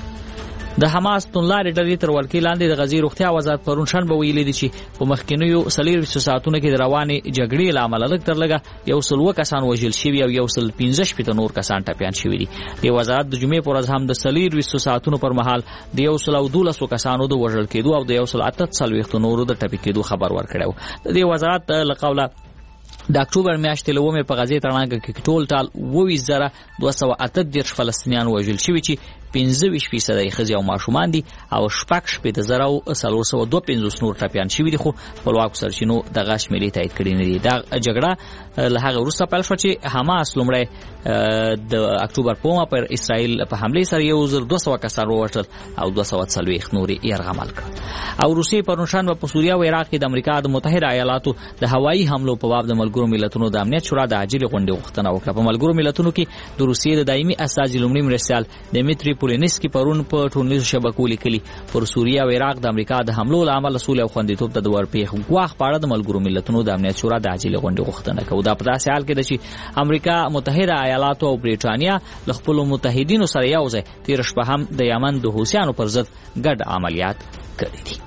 S1: د حماس تونلارې ډلې تر ولکې لاندې د غزې روغتیا وزارت پرون شنبه ویلي دي چې په مخکینیو څلوېښتو ساعتونو کې د روانې جګړې له امله لږ تر لږه یو سل اووه کسان وژل شوي او یو سل پنځه شپېته نور کسان ټپیان شوي دي. د وزارت د جمعې په ورځ هم د څلوېښتو ساعتونو پر مهال د یو سل او دولسو کسانو د وژل کېدو او د یو سل اته څلوېښتو نورو د ټپي کېدو خبر ورکړی و. د دې وزارت له قوله د اکتوبر میاشتې له اومې په غزې تړاو کې ټول ټال اووه ویشت زره دوه سوه اته دېرش فلسطینیان وژل شوي چې پنځه ویشت فیصده یې ښځې او ماشومان دي او شپږ شپېته زره او څلور سوه دوه پنځوس نور ټپیان شوي دي، خو خپلواکو سرچینو دغه شمېرې تایید کړي نه دي. دا جګړه له هغه وروسته پیل شوه چې حماس لومړی د اکتوبر په اومه پر اسرائیل په حملې سره یو زر دوه سوه کسان ووژل او دوه سوه څلوېښت نور یې یرغمل کړل. او روسیې پرون شنبه په سوریه او عراق کې د امریکا د متحده ایالاتو د هوایي حملو په باب د ملګرو ملتونو د امنیت شورا د عاجلې غونډې غوښتنه وکړه. په ملګرو ملتونو کې د روسیې د دایمي استازي لومړي مرستیال دمیتری پولینسکي پرون په ټولنیزو شبکو لیکلي پر سوریه او عراق د امریکا د حملو له امله سولې او خوندیتوب ته د ورپېښ ګواښ په اړه د ملګرو ملتونو د امنیت شورا د عاجلې غونډې غوښتنه کوي. دا په داسې حال کې ده چې امریکا متحده ایالاتو او برېټانیا له خپلو متحدینو سره یو ځای تېره شپه هم د یمن د حوثیانو پر ضد ګډ عملیات کړي دي.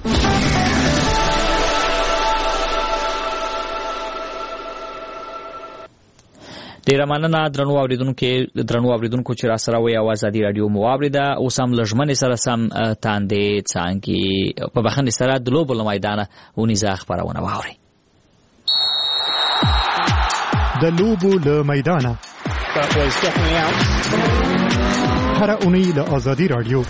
S1: ډیره مننه درنو اوریدونکو درنو اوریدونکو چې را سره وي او ازادي رادیو مو اوریده. اوس هم لژمنې سره سم تاندې څانګې په بخښنې سره د لوبو له میدانه ونیزه خپرونه واورئ.
S6: د لوبو له میدانه هره اونۍ له ازادي رادیو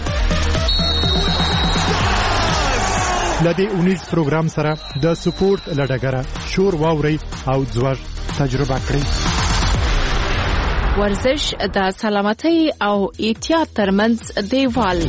S6: لدې اونیز پروګرام سره د سپورت لډګره شور واوري او ځوږ تجربه کړئ.
S5: ورزش د سلامتۍ او احتیاط ترمنځ دیوال.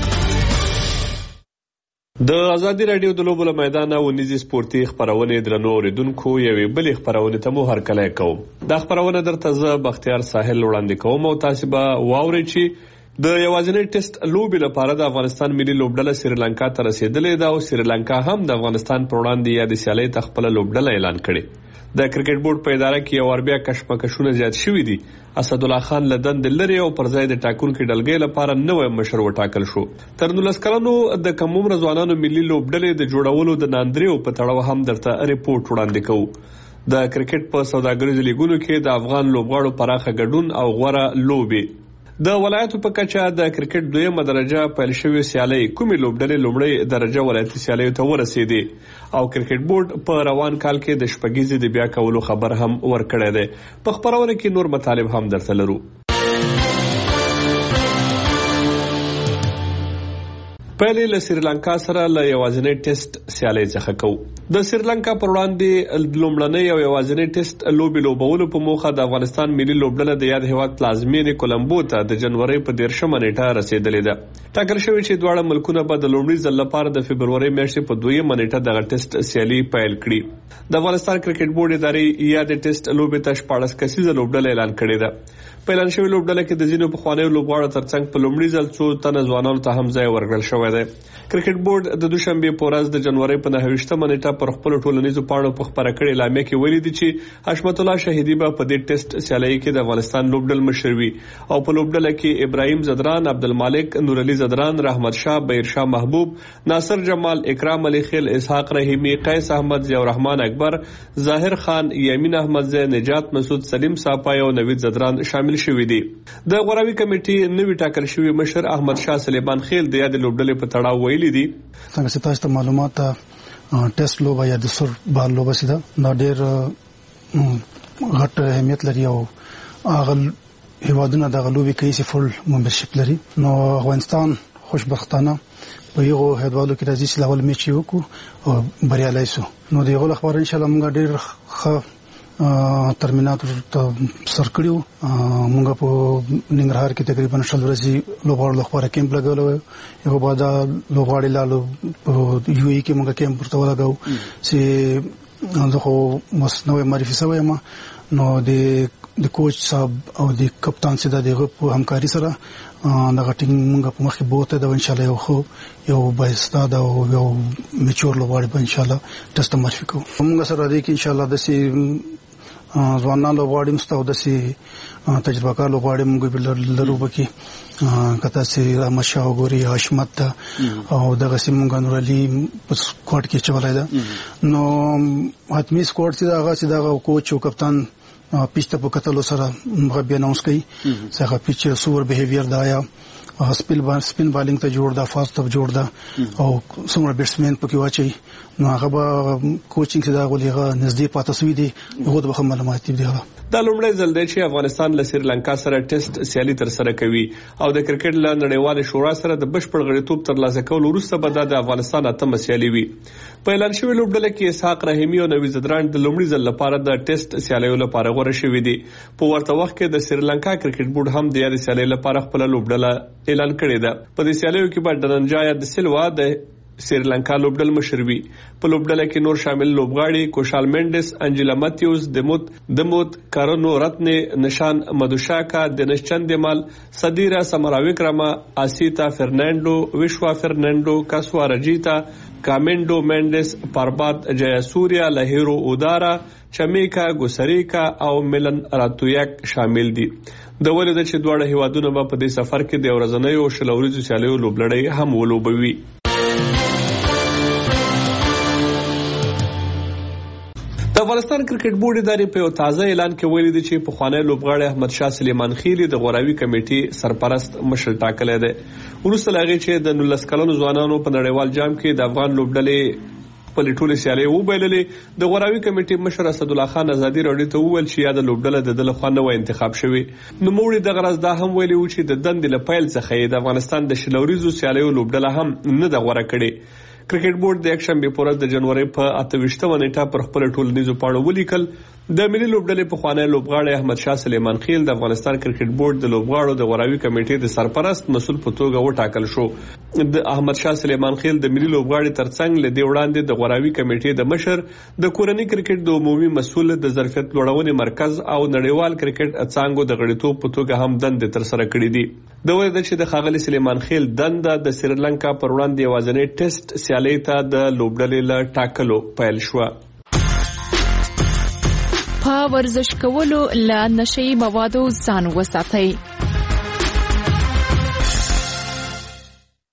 S7: د ازادي رادیو د لوبو له میدانه ونیزي سپورتي خبرونه درنو اوریدونکو یوې بلې خبرونه ته مو هرکلی کوم. دا خبرونه درته زه بختیار ساحل وړاندې کوم او تاسو به واورئ چې د یوازینی ټیسټ لوبې لپاره د افغانستان ملي لوبډله سریلانکا ته رسیدلې ده او سریلانکا هم د افغانستان پر وړاندې یا د سیالۍ ته خپله لوبډله اعلان کړې. د کرکټ بورډ په اداره کې یو ور بیا کشمکشونه زیات شوي دي. اسد الله خان له دندې لري او پر ځای د ټاکنکو ډلګۍ لپاره نوی مشر وټاکل شو. تر نولس کلنو د کم عمره ځوانانو ملي لوبډلې د جوړولو د ناندریو په تړاو هم درته ریپورت وړاندې کوو. د کرکټ په سوداګریزو لیګونو کې د افغان لوبغاړو پراخه ګډون او غوره لوبي. د ولایتو په کچه د کرکټ دویمه درجه پیل شوې سیالي کومې لوبډلې لومړی درجه ولایتي سیالیو ته ورسېدې او کرکټ بورډ په روان کال کې د شپږیزې د بیا کولو خبر هم ورکړی دی. په خبرونه کې نور مطالب هم درته لرو. پهلې له سریلانکا سره له یوازینی ټیسټ سیالي څخه کوو. د سریلانکا پر وړاندې لومړنۍ او یوازینی ټیسټ لوبې لوبولو په موخه د افغانستان ملي لوبډله د یاد هیواد پلازمینې کولمبو ته د جنوري په دیرشمه نیټه رسیدلې ده. ټاکل شوی چې دواړه ملکونه به د لومړي ځل لپاره د فبروري میاشتې په دویمه نیټه دغه ټیسټ سیالي پیل کړي. د افغانستان کرکټ بورډ ادارې یاد ټیسټ لوبې ته شپاړس کسیزه لوبډله اعلان کړې ده. په اعلان شوی لوبډله کې د ځینو پخوانیو لوبغاړو ترڅنګ په لومړي ځل څو تنه ځوانانو ته هم ځای ورکړل شوی دی. کرکټ بورډ د دوشنبه په ورځ د جنوري په نهه نیټه پر خپل ټولنیزو پاڼو په خبره کړې اعلامیه کې ویلي دي چې حشمت الله شهیدی به په دې ټیسټ سیالي کې د افغانستان لوبډل مشر وي او په لوبډله کې ابراهیم زدران، عبدالمالک، نور علي زدران، رحمت شاه، بهیر شاه محبوب، ناصر جمال، اکرام علي خیل، اسحاق رحیمی، قیس احمد، ضیاء الرحمن اکبر، ظاهر خان، یمین احمد زی، نجات مسعود، سلیم صافای او نوید زدران شامل شوي دي. د غوراوي کمیټې نوی ټاکل شوی مشر احمد شاه سلیمان خیل د یاد لوبډلې په تړاو ویلي دي
S4: څنګه چې تاسو ته معلومات ټیسټ لوبه یا د سر بال لوبه سي دا ډېر غټ اهمیت لري او هغه هیوادونه د غلوبي کوي چې فل ممبرشپ لري. نو افغانستان خوشبختانه په یو هیوادو کې راځي چې لاول میچ وکړو او بریالي شو. نو دغه خبر ان شاء الله موږ ډېر ښه ترمیناتور ته سر کړیو. موږ په ننګرهار کې تقریبا شل ورځې لوبغاړو لپاره کیمپ لګولو. یو بعد لوبغاړي لالو په یو ای کې موږ کیمپ ورته ولګاو چې زه خو مسنوي معرفي شوی یم. نو د د کوچ صاحب او د کپتان سره دغه په همکاري سره دغه ټیم موږ په مخې بوته دا ان شاء الله یو خو یو بایستا دا یو میچور لوبغاړي په ان شاء الله ټیسټ معرفي کوو. موږ سره دی کې ان شاء الله د سي ځوانان لوبغاړي مستو د سي تجربه کار لوبغاړي موږ لرو بکی کته سي رحمت شاه غوري، حشمت او دغه سیم موږ نور علي په سکواډ کې چولای دا. نو حتمی سکواډ سي دغه سي دغه کوچ او کپتان پیچ ته په کتلو سره مغبي اناونس کوي څنګه پیچ سور بیهیویر دا یا سپین بال سپین بالینګ ته جوړ دا فاست ته جوړ دا او څومره بیټسمن پکې واچي. نو هغه به کوچینګ څخه دا غولیغه نږدې پاتې سوي دي هغه د معلومات دی.
S7: دا لومړی ځل دی چې افغانستان له سریلانکا سره ټیسټ سیالي تر سره کوي او د کرکټ له نړیوال شورا سره د بشپړ غړیتوب ترلاسه کولو وروسته به د افغانستان اتمه سیالي وي. په اعلان شوی لوبډله کې اسحاق رحیمی او نوید زدران د لومړي ځل لپاره د ټیسټ سیالیو لپاره غوړه شوي دي. په ورته وخت کې د سریلانکا کرکټ بورډ هم د یاد سیالي لپاره خپل لوبډله اعلان کړې ده. په دې سیالیو کې به ډننجایا د سلوا د سریلانکا لوبډل مشر وي. په لوبډله کې نور شامل لوبغاړي کوشال مینډس، انجلا ماتیوز، دموت دموت کارونو رتن، نشان مدوشاکا، دنش چندمال، صدیرا سمراویکرما، آسیتا فرناندو، وشوا فرناندو، کاسوا رجیتا، کامنډو مینډس، پربات جیاسوریا، لهیرو اودارا، چمیکا ګوسریکا او ملن راتویک شامل دي. د ولید چې دواړه هیوادونه په دې سفر کې د ورځنیو او شلوريزو سیالیو لوبلړۍ هم ولوبوي. د افغانستان کرکټ بورډ ادارې په یو تازه اعلان کې ویلي دي چې پخوانی لوبغاړی احمد شاه سلیمان خیل د غوراوي کمیټې سرپرست مشر ټاکلی دی. وروسته له هغې چې د نولس کلنو ځوانانو په نړیوال جام کې د افغان لوبډلې خپلې ټولې سیالۍ وبایللې، د غوراوي کمیټې مشر اسدالله خان ازادي راډیو ته وویل چې یاده لوبډله د ده لخوا نه وه انتخاب شوې. نوموړي دغه راز دا هم ویلي و چې د دندې له پیل څخه یې د افغانستان د شلوریزو سیالیو لوبډله هم نه ده غوره کړې. کرکټ بورډ د یکشنبه په ورځ د جنوري په اته ویشتمه نیټه پر خپل ټولنیزو پاڼو ولیکل د ملي لوبډلې پخوانی لوبغاړی احمد شاه سلیمان خیل د افغانستان کرکټ بورډ د لوبغاړو د غوراوي کمیټې د سرپرست مسؤل په توګه وټاکل شو. د احمد شاه سلیمان خیل د ملي لوبغاړي ترڅنګ له دې وړاندې د غوراوي کمیټې د مشر، د کورنۍ کرکټ د عمومي مسؤل، د ظرفیت لوړونې مرکز او نړیوال کرکټ څانګو د غړیتوب په توګه هم دندې تر سره کړې دي. د وجه ده چې د ښاغلي سلیمان خیل دنده د سریلانکا پر وړاندې یوازینۍ ټیسټ سیالۍ ته د لوبډلې له ټاکلو پیل شوه.
S5: په ورزش کولو له نشهیي موادو ځان وساتئ.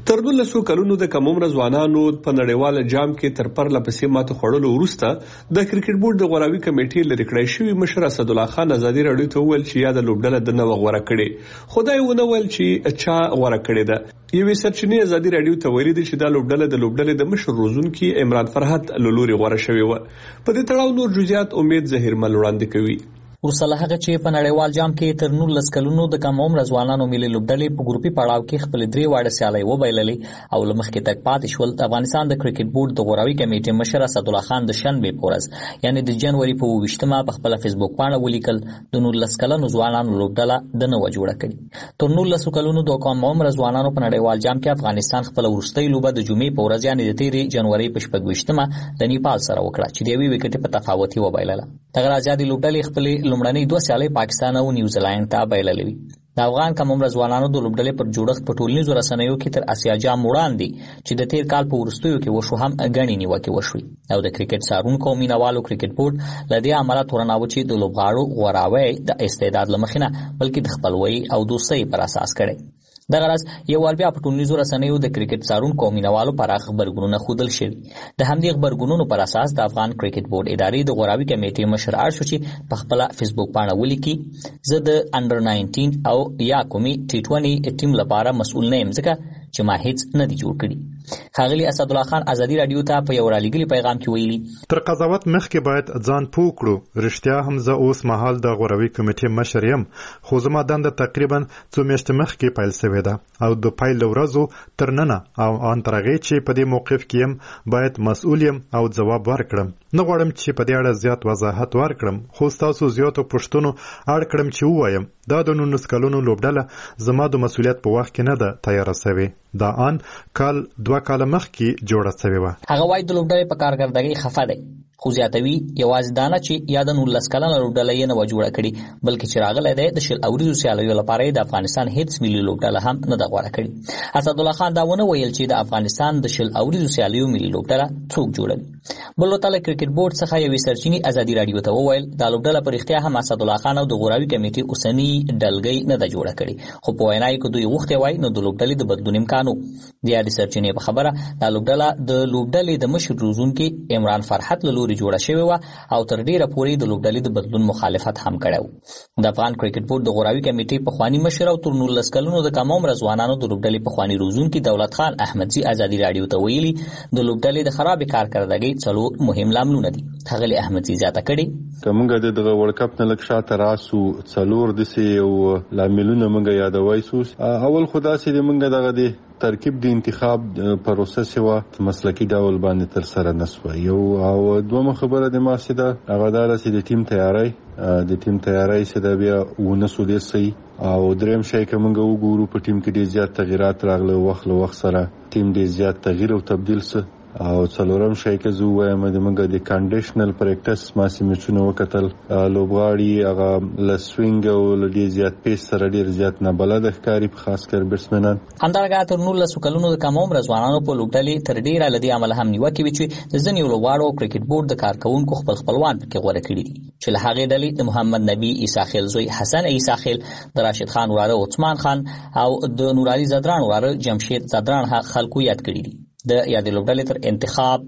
S7: تر دولسو کلونو د کم عمره ځوانانو په نړیوال جام کې تر پرله پسې ماته خوړلو وروسته د کرکټ بورډ د غوراوي کمیټې لري کړی شوی مشر اسد الله خان ازادي راډیو ته وویل چې یاد لوبډله د نو غوړه کړي خدای ونه ویل چې چا غوړه کړي ده. یوې سرچینې ازادي راډیو ته ویلي چې دا لوبډله د لوبډلې د مشر روزونکي عمران فرحت لولوري غوړه شوی و. په دې تړاو نور جزئیات امید زهیرمل وړاندې کوي.
S1: ورسره هغه چې په نړیوال جام کې تر نولس کلونو د کم عمر ځوانانو ملي لوبډلې په ګروپي پړاو کې خپل درې واړه سیالۍ وبایللې او لمخکې تک پاتې شول. د افغانستان د کرکټ بورډ د غوراوي کمیټې مشر اسد الله خان د شنبې په ورځ یعنی د جنوري په اوویشتمه په خپل فیسبوک باندې ولیکل د نولس کلونو ځوانانو لوبډله د نو جوړه کړي. تر نولس کلونو د کم عمر ځوانانو په نړیوال جام کې افغانستان خپل ورستۍ لوبه د جمعې په ورځ یعنی د تیرې جنوري په شپږویشتمه د نیپال سره وکړه چې د یوې وکټې په تفاوت وبایلله. دغه ازادي لوبډلې خپل لومړنۍ دوه سیالۍ پاکستان او نیوزیلند ته بایللې. د افغان کم عمر ځوانانو د لوبډلې پر جوړښت په ټولنیزو رسنیو کې تر اسیا جام وړاندې چې د تیر کال په وروستیو کې وشو هم غنی نیوکه وشوي او د کرکټ څارونکو مینوالو کرکټ بورډ لدی عمله تورناو چې د لوبغاړو غوراوي د استعداد لمخینه بلکې د خپلوي او دوستۍ پر اساس کړي. د غرض یو ور بیا په ټولنیزو رسنیو د کرکټ څارونکو مینوالو پر خبرګونونه خودل شوی. د همدې خبرګونونو پر اساس د افغان کرکټ بورډ ادارې د غوراوي کمیټې مشر ارشو چې په خپل فیسبوک باندې ولیکي زه د انډر ناینټین او یا کومي ټي ټوئنټي ټیم لپاره مسؤل نه یم ځکه چې ما هیڅ نه دی جوړ کړی. خاغلی اسد الله خان ازادي رادیو ته په یو رالګلی پیغام کې ویلي
S6: تر قضاوت مخکې باید ځان پوه کړو. رښتیا هم زه اوس مهال د غوراوي کمیټې مشر یم خو زما دنده تقریبا څو میاشتې مخکې پیل شوې ده او د پیل ورځو تر ننه او ان ترغه چې په دې موقف کې يم باید مسؤل یم او ځواب ورکړم. نه غواړم چې په دې اړه زیات وضاحت ورکړم خو تاسو زیاتو پښتنو اړ کړم چې وایم دا د نولس کلونو لوبډله زما د مسؤلیت په وخت کې نه ده تیار شوی. دا ان کال دوه کال مخکې جوړه شوی و.
S1: هغه وایي د لوبډلې په کارګردګۍ خفه دی خو زیاتوي یوازې دانه چې یا د نولس کلنه لوبډله یې نه جوړه کړي بلکې چې راغلی دی د شل اوریزو سیالیو لپاره د افغانستان هیڅ ملي لوبډله هم نه ده غوره کړې. اسد الله خان دا ونه ویل چې د افغانستان د شل اوریزو سیالیو ملي لوبډله څوک جوړوي. بل وتل کرکټ بورډ څخه یوې سرچینې ازادي رادیو ته وویل دا لوبډله په رښتیا هم اسد الله خان او د غوراوي کمیټې اوسنی ډلګۍ نه ده جوړه کړې خو په وینا کې دوی غوښتي وای نو د لوبډلې د بدلون امکانو د یاد سرچینې په خبره دا لوبډله د لوبډلې د مشر روزونکي عمران فرحت لوري جوړه شوی و او تر ډیره پورې د لوبډلې د بدلون مخالفت هم کړو. د افغان کرکټ بورډ د غوراوي کمیټې په خواني مشر او تر نولس کلونو د کم عمر ځوانانو د لوبډلې په خواني روزونکي دولت خان احمدزي ازادي رادیو ته ویلي د لوبډلې د خراب کارکردګۍ څلور مهم لاملونه دي. غلی احمدزي زیاته کړي
S10: کومګه د ورلد کپ نه لک شاته راسو څلور د سي او لاملونه موږ یادوي سوس اول خدا سي موږ دغه دي ترکیب د انتخاب پروسس و مسلکی ډول باندې تر سره نسو یو او دوه خبره د ماسیده هغه دار سي د ټیم تیاری د ټیم تیاری سي د بیا ونسو د سي او دریم شي کومګه وګورو په ټیم کې ډیر زیات تغیرات راغله وخت له وخت سره ټیم ډیر زیات تغییر او تبديل سه او څلورم شي کې زو وایم د موږ د کنډیشنل پریکټس ماسي میچونه وکتل لوبغاړي هغه لسوینګ او لدی زیات پیس سره ډیر زیات نه بلد ښکاری په خاص کر بیټسمنان
S1: همدارنګه تر نولس کلونو د کم عمر ځوانانو په لوبډلې تر ډیره لدی عمل هم نیوکه وی چې د ځنیو لوبغاړو کرکټ بورډ د کارکونکو خپل خپلوان پکې غوړه کړی دي چې له هغه ډلې د محمد نبی عیسی خیل زوی حسن عیسی خیل د راشد خان وراره عثمان خان او د نورالي زدران وراره جمشید زدران خلکو یاد کړی دي. د یادې لوبډلې تر انتخاب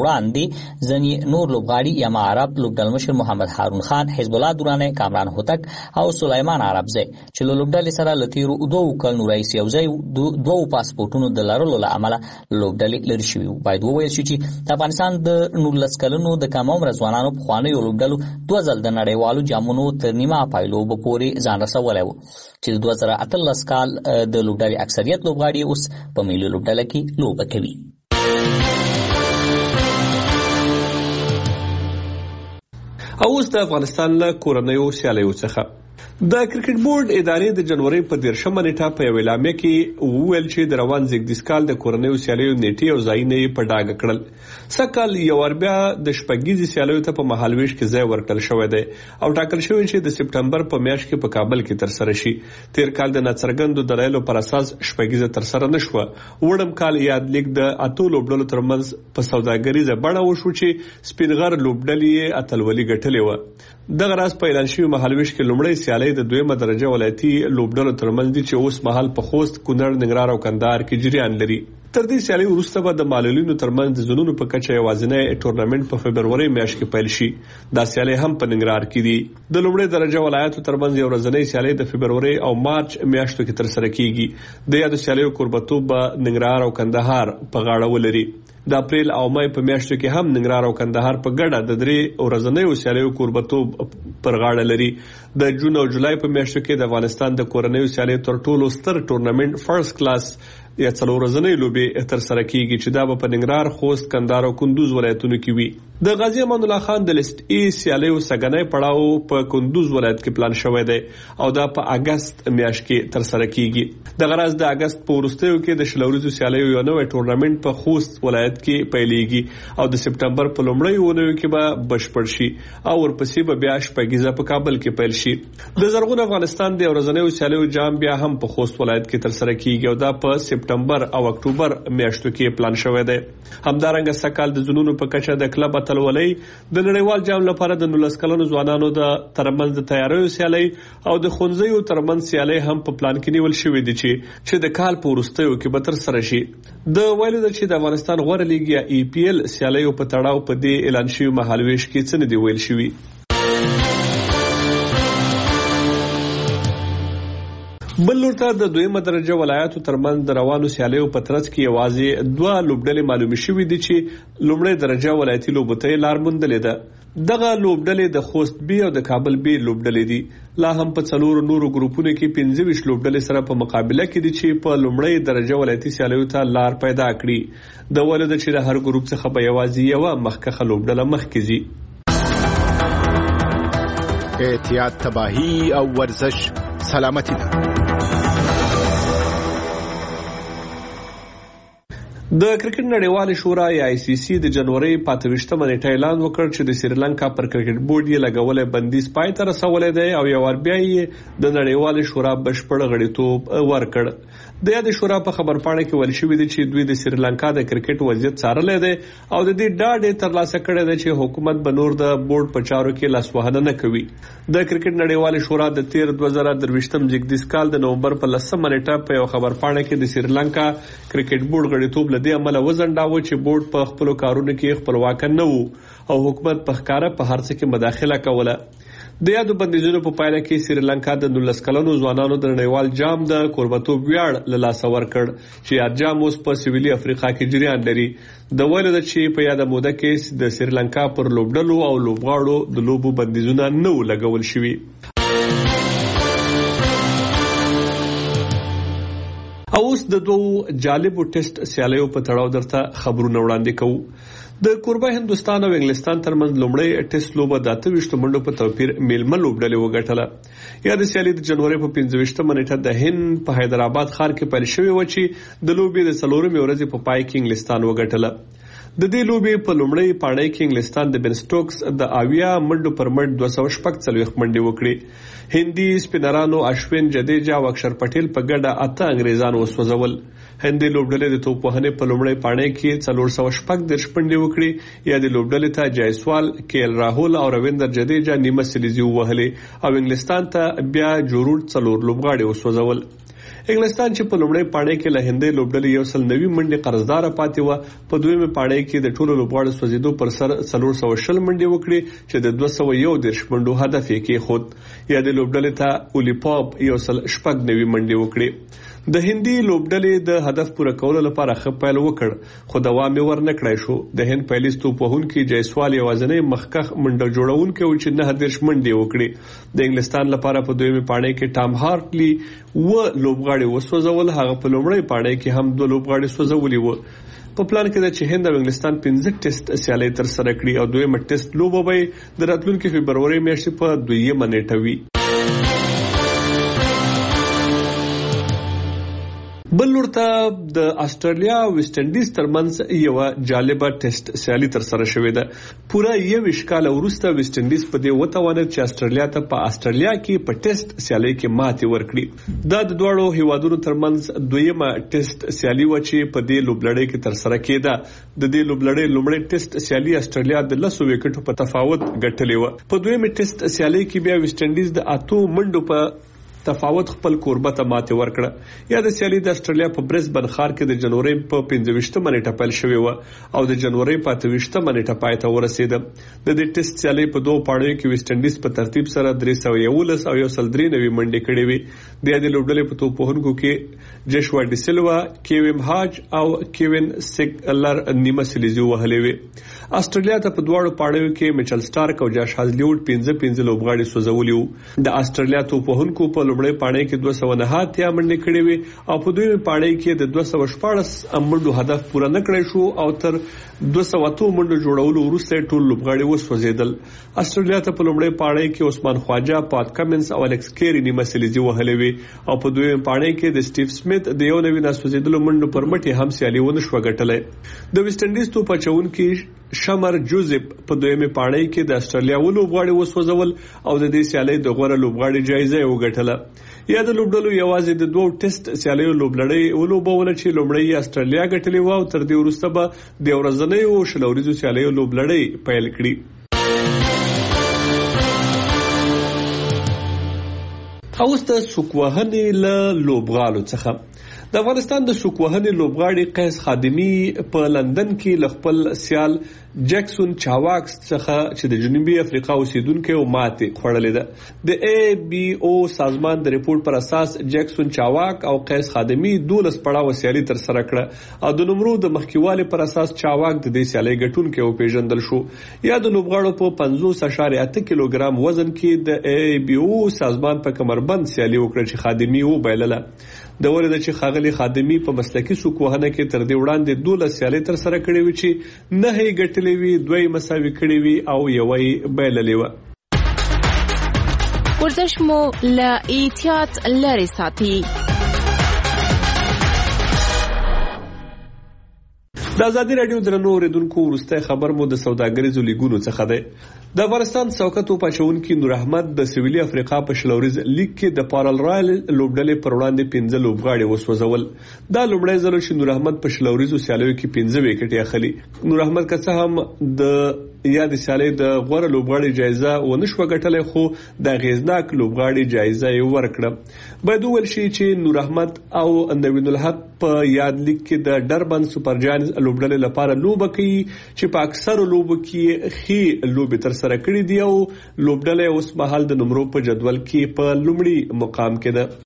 S1: وړاندې ځنی نور لوبغاړي یا عرب لوبډل مشر محمد هارون خان حزب الله دورانه کامران هوتک او سليمان عربزه چې لوبډلې سره لتیرو دوه کلونو رئیس یو ځای دوه پاسپورتونو د لارلو لامل لوبډلې لري شوی باید وویل شي چې د افغانستان د نولس کلونو د کم عمر ځوانانو په خوانه یو لوبډلو دوه ځل د نړیوالو جامونو تر نیمه پایلو په پوري ځان رسولای وو چې دوه زره اتلس کال د لوبډلې اکثریت لوبغاړي اوس په ملي لوبډله کې لوبه کوي.
S7: اوس د افغانستان له کورنیو سیالیو څخه د کرکټ بورډ ادارې د جنوري په دیرشمه نیټه په یو اعلامیه کې وویل چې د روان زیږدیز کال د کورنیو سیالیو نیټې او ځایونه یې په ډاګه کړل. سکهال یو ور بیا د شپږیزې سیالیو ته په مهالویش کې ځای ورکړل شوی دی او ټاکل شوی چې د سپټمبر په میاشت کې په کابل کې تر سره شي. تیر کال د ناڅرګندو دلایلو پر اساس شپږیزه تر سره نشوه. وړم کال یاد لیک د اتو لوبډلو ترمنځ په سوداګریزه بڼه وشو چې سپینغر لوبډلې اتلولي ګټلې و. دغه راز په اعلان شوی مهالويش کې لومړی سیالي د دویمه درجه ولایتي لوبډلو ترمنځ دي چې اوس مهال په خوست، کونړ، ننګرهار او کندهار کې جریان لري. تر دې سیالي وروسته به د معلولینو ترمنځ د زونونو په کچه یوازینی ټورنمنت په فبروري میاشت کې پیل شي. دا سیالي هم په ننګرهار کې دي. د لومړی درجه ولایتو ترمنځ یو ورځنی سیالي د فبروري او مارچ میاشتو کې ترسره کیږي. د یادو سیالیو کوربتوب به ننګرهار او کندهار په غاړه ولري. د اپریل او مای په میاشتو کې هم ننګرهار او کندهار په ګډه د درې ورځنیو سیالیو کوربتوب پر غاړه لري. د جون او جولای په میاشتو کې د افغانستان د کورنیو سیالیو تر ټولو ستر ټورنمنت فرست کلاس یا څلور ورځنۍ لوبې ترسره کیږي چې دا به په ننګرهار، خوست، کندهار او کندوز ولایتونو کې وي. د غازی امان الله خان د لیست ای سیالیو سګنۍ پړاو په کندوز ولایت کې پلان شوی دی او دا په اگست میاشت کې ترسره کیږي. د غرض د اگست په وروستیو کې د شلوريزو سیالیو یو نوې ټورنمنت په خوست ولایت کې پیلېږي او د سپټمبر په لومړۍ اونیو کې به بشپړ شي او ورپسې به بیا شپږیزه په کابل کې پیل شي. د زرغون افغانستان د ورځنیو سیالیو جام بیا هم په خوست ولایت کې ترسره کیږي او دا په سپټمبر او اکتوبر میاشتو کې پلان شوی دی. همدارنګه سکهال د زونونو په کچه د کلب اتلولۍ د نړیوال جام لپاره د نولس کلنو ځوانانو د ترمنځ د تیاریو سیالي او د خونځیو ترمنځ سیالي هم په پلان کې نیول شوې دي چې چې د کال په وروستیو کې به ترسره شي. د ویلو د چې د افغانستان غوړه لیګ یا ای پی ایل سیالیو په تړاو په دې اعلان شوی مهالويش کې څه نه دی ویل شوی. بل لورته د دویمه درجه ولایتو ترمنځ د روانو سیالیو په ترڅ کې یوازې دوه لوبډلې معلومې شوې دي چې لومړی درجه ولایتي لوبته لار موندلې ده. دغه لوبډلې د خوست بي او د کابل بي لوبډلې دي. لا هم په څلورو نورو ګروپونو کې پنځه ویشت لوبډلې سره په مقابله کې دي چې په لومړی درجه ولایتي سیالیو ته لار پیدا کړي. د ولود چې د هر ګروپ څخه به یوازې یو مخکخه لوبډله مخکې ځي.
S18: احتیاط، تباہی او ورزش سلامتی ده.
S7: د کرکټ نړیوال شورا یا آی سی سی د جنوري په اتویشتمه نیټه اعلان وکړ چې د سریلانکا پر کرکټ بورډ یې لګولې بندیز پای ته رسولې دی او یو ور بیا یې د نړیوال شورا بشپړ غړیتوب ورکړ. د یاد شورا په خبرپاڼه کې ویل شوی دی چې دوی د سریلانکا د کرکټ وضعیت څارلې دی او د دې ډاډ ترلاسه کړی دی چې حکومت به نور د بورډ په چارو کې لاسوهنه نه کوي. د کرکټ نړیوال شورا د تیر دوه زره درویشتم زیږدیز کال د نومبر په لسمه نیټه په یو خبرپاڼه کې د سریلانکا کرکټ بورډ غړیتوب لدی عمله وزنډاوه چې بورډ په خپل کارونو کې خپلواک نه وو او حکومت په ښکارا په هر څه کې مداخله کوله. د یادو بندیزونو په پایله کې سریلانکا د نولس کلنو ځوانانو د نړیوال جام د کوربتوب ویاړ له لاسه ورکړ چې یاد جام اوس په سویلي افریقا کې جریان لري. د ویلو د چې په یاده موده کې د سریلانکا پر لوبډلو او لوبغاړو د لوبو بندیزونه نه لګول شوي. اوس د دوه جالبو ټیسټ سیالیو په تړاو درته خبرونه وړاندې کوو. د کوربه هندستان او انګلستان ترمنځ لومړی ټیسټ لوبه د اته ویشت منډو په توپیر میلمه لوبډلې وګټله. یا د سیالي د جنوري په پنځه ویشتمه نیټه د هند په حیدرآباد ښار کې پیل شوې و چې د لوبې د څلورمې ورځې په پای کې انګلستان وګټله. د دې لوبې په لومړی پاړۍ کې انګلستان د بن سټوکس د اویا منډو پر مټ دوه سوه شپږ څلوېښت منډې وکړې. هندي سپینرانو اشوین جدیجا او اکشر پټیل په ګډه اته انګریزان وسوځول. هندي لوبډلې د توپوهنې په لومړی پاړۍ کې څلور سوه شپږ دېرش منډې وکړې. یا د لوبډلې ته جایسوال، کے ایل راهول او رویندر جدیجا نیمه سلیزي ووهلې او انګلستان ته بیا جوړ څلور لوبغاړي وسوځول. انګلستان چې په لومړی پاړۍ کې له هندۍ لوبډلې یو سل نوي منډې قرضدار پاتې و، په دویمه پاړۍ کې د ټولو لوبغاړو سوځېدو پر سر څلور سوه شل منډې وکړې چې د دوه سوه یو دېرش منډو هدف یې کېښود. یا د لوبډلې ته اولیپاپ یو سل شپږ نوي منډې وکړې. د هندي لوبډلې د هدف پوره کولو لپاره ښه پیل وکړ خو دوام یې ورنه کړی شو. د هند پیلیز توپوهونکي جایسوال یوازینی مخکخ منډه جوړونکی و چې نهه دېرش منډې وکړې. د انګلستان لپاره په دویمه پاړۍ کې ټام هارټلي و لوبغاړي وسوځول، هغه په لومړی پاړۍ کې هم دوه لوبغاړي سوځولي و. په پلان کې د چې هند او انګلستان پنځه ټیسټ سیالۍ ترسره کړي او دویمه ټیسټ لوبه به د راتلونکي فبروري میاشتې په دویمه نیټه وي. بل لورته د استرالیا او ویسټ انډیز ترمنځ یو جالبه ټیسټ سیالي تر سره شوې ده. پورا یو کال وروسته ویسټ انډیز په دې وتوانید چې استرالیا ته په استرالیا کې په ټیسټ سیالي کې ماتې ورکړي. دا د دوړو هیوادونو ترمنځ دویمه ټیسټ سیالي و چې په دې لوبلړۍ کې تر سره کېده. د دې لوبلړۍ لومړی ټیسټ سیالي استرالیا د لسو وکټو په تفاوت ګټلې و. په دویمه ټیسټ سیالي کې بیا ویسټ انډیز د اتو منډو په تفاوت خپل کوربه ته ماته ورکړه. یا د سیالي د استرالیا په برزبن ښار کې د جنوري په پنځه ویشتمه نیټه پیل شوې و او د جنوري په اته ویشتمه نیټه پای ته ورسېده. د دې ټیسټ سیالي په دوه پاړیو کې ویسټ انډیز په ترتیب سره درې سوه یولس او یو سل درې نوي منډې کړې وي. د دې لوبډلې په توپوهونکو کې جشوا ډي سیلوا، کیوین هاج او کیوین سیګلر نیمه سلیزي وهلې وي. استرالیا ته په دواړو پاړیو کې میچل سټارک او جاش هازلیوډ پنځه پنځه لوبغاړي سوځولي وو. د استرالیا توپوهونکو په لومړی پاړی کې دوه سوه نه اتیا منډې کړې وي او په دویمه پاړی کې د دوه سوه شپاړس منډو هدف پوره نه کړی شو او تر دوه سوه اتو منډو جوړولو وروسته ټول لوبغاړي وسوځیدل. استرالیا ته په لومړی پاړی کې عثمان خواجه، پات کمنس او الکس کیری نیمه سلیزي وهلې وي او په دویمه پاړی کې د سټیو سمیت د یو نوي ناسوځیدلو منډو پر مټ هم سیالي ونه شو ګټلای. د ویسټ انډیز توپ اچونکي شمر جوزف په دویمه پاړی کې د استرالیا ولوبغاړي وسوځول او د دې سیالي د غوړه لوبغاړي جایزه یې وګټله. یا د لوبډلو یوازې د دوه ټیسټ سیالیو لوبلړۍ ولوبونه چې لومړی استرالیا ګټلې و او تر دې وروسته به د ورځنیو شلوريزو سیالیو لوبلړۍ پیل کړي. اوس د سوکوهنې له لوبغالو څخه د افغانستان د سوکوهنې لوبغاړي قیس خادمی په لندن کې ل خپل سیال جیکسون چاواکس څخه چې د جنوبي افریقا اوسیدونکو ماته خوړلې ده. د ای بی او سازمان د ریپورت پر اساس جیکسون چاواک او قیس خادمی دولس پړاو سیالي تر سره کړه او د نمرو د مخکیوالي پر اساس چاواک د دې سیالي ګټونکو پیژندل شو. یا د لوبغاړو په پنځوس اعشاریه اته کیلوګرام وزن کې د ای بی او سازمان په کمربند سیالي وکړه چې خادمی و بایلله. د ورته چې خاغلی خادمی په مسلکی سوکوهنه کې تر دې وړاندې دولس سیالي تر سره کړې وي چې نه هي ګټلې وي، دوی مساوي کړې وي او یوې بایللې و.
S5: ورزش مو له احتیاط لري ساتي.
S7: د ازادي رادیو درنو اوریدونکو ورسته خبر مو د سوداګریزو لیګونو څخه ده. د افغانستان څوکۍ توپ اچونکي نور احمد د سویلي افریقا په شلوريز لیګ کې د پارل رایل لوبډلې پر وړاندې پنځه لوبغاړي وسوځول. دا لومړی ځل چې نور احمد په شلوريزو سیالیو کې پنځه وکټې اخلي. نور احمد که څه هم د یا د سیالي د غوړه لوبغاړي جایزه ونشو ګټلې خو د غیزناک لوبغاړي جایزه یې ورکړه. باید ویل شي چې نور احمد او نوین الحق په یاد لیګ کې د ډربن سپر جاینز لوبډلې لپاره لوبه کوي چې په اکثر لوبو کې خي لوبې تر سره کړې دي او لوبډلې اوس مهال د نمرو په جدول کې په لومړي مقام کې ده.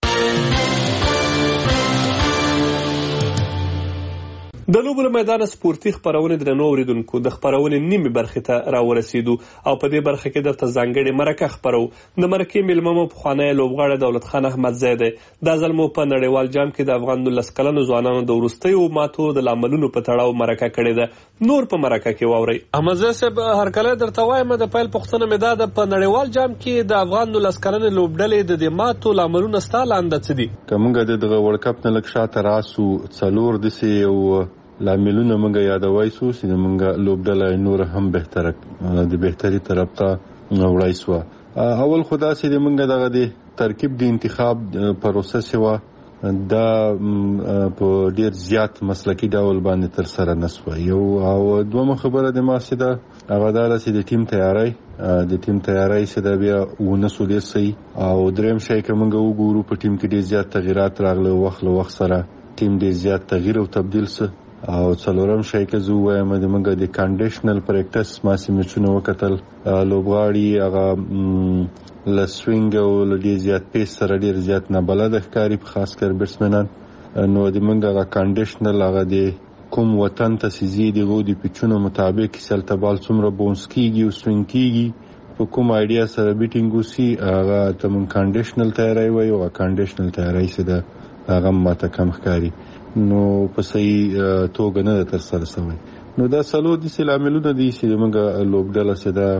S7: د لوبو له میدان سپورتي خبرونه درنو اوریدونکو د خبرونه نیمه برخه ته راورسېدو او په دې برخه کې درته ځانګړي مرکه خبرو. د مرکه ملممو په خانه لوبغاړي دولت خان احمد زیده د ځلمو په نړیوال جام کې د افغان دولس کلنو ځوانانو د ورستیو ماتو د لاملونو په تړاو مرکه کړې ده. نور په مرکه کې واوري. احمد زیده هر کله درته وایم د پیل پښتنه مداد په نړیوال جام کې د افغان دولس کلنو لوبډلې د دې ماتو لاملونو ستالاند څه دي؟
S10: کومګه د ورلد کپ نه لک شاته راسو څلور د سی او لاملونه موږ یادوي سو چې موږ لوبډله نور هم بهتره د بهتري طرف ته وړای سو. اول خدا سي موږ دغه د ترکیب د انتخاب پروسس و دا په ډیر زیات مسلکی ډول باندې تر سره نسو. یو او دوه خبره د ما سي دا هغه دا چې د ټیم تیاری د ټیم تیاری سره بیا ونسو دي سي او دریم شي کومه وګورو په ټیم کې ډیر زیات تغیرات راغله وخت له وخت سره ټیم ډیر زیات تغییر او تبديل سه او څلورم شي کې زو وایم د موږ د کنډیشنل پریکټس ما سیمچونه وکتل لوبغاړي هغه لسوینګ او لدی زیات پیس سره ډیر زیات نه بلد ښکاری په خاص کر بیټسمنان نو د موږ هغه کنډیشنل هغه د کوم وطن ته سيزي دی غو د پیچونو مطابق سلته بال څومره بونس کیږي او سوینګ کیږي په کوم ایډیا سره بیټینګ وسی هغه تم کنډیشنل تیاری وي او کنډیشنل تیاری سره هغه ماته کم ښکاری نو په صحیح توګه نه تر سره شوی. نو دا سلو د سلاملونه دي چې موږ لوبډله سره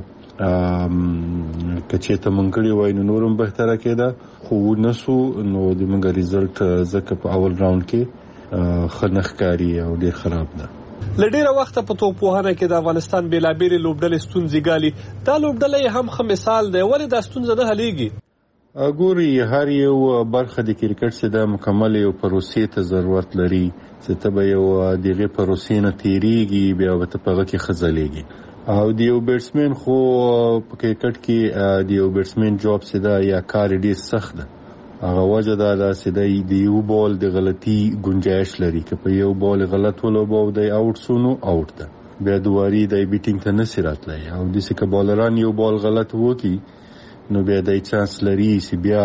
S10: کچې ته منګړی وای نو نورم بهتره کېده خو نسو نو د موږ ریزلټ زکه په اول راوند کې خنخکاری او ډیر خراب ده.
S7: لډیره وخت په توپوهنه کې د افغانستان بیلابېلې لوبډلې ستونزې ګالي. دا لوبډلې هم ښه مثال دی. ولې دا ستونزه نه حلیږي؟
S10: ګوري هر یو برخه د کرکټ څخه د مکمل یو پروسې ته ضرورت لري چې ته به یو دغه پروسې نه تیریږي بیا به ته پغه کې خزلېږي. او د یو بیټسمن خو په کرکټ کې د یو بیټسمن جاب څه ده یا کار ډیر سخت ده. هغه وجه دا ده چې د یو بال د غلطي گنجائش لري که په یو بال غلط ولوبو د اوټ سونو اوټ ده بیا دواري د بیټینګ ته نسی راتلی او د څه بالران یو بال غلط وکي نو بیا د چانس لري چې بیا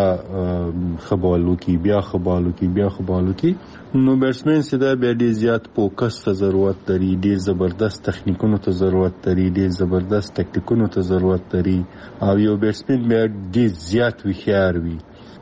S10: خبالو کی بیا خبالو کی بیا خبالو کی نو بیټسمن چې دا بیا ډیر زیات فوکس ته ضرورت لري ډیر زبردست تخنیکونو ته ضرورت لري ډیر زبردست ټاکټیکونو ته ضرورت لري او یو بیټسمن بیا ډیر زیات وخیار وي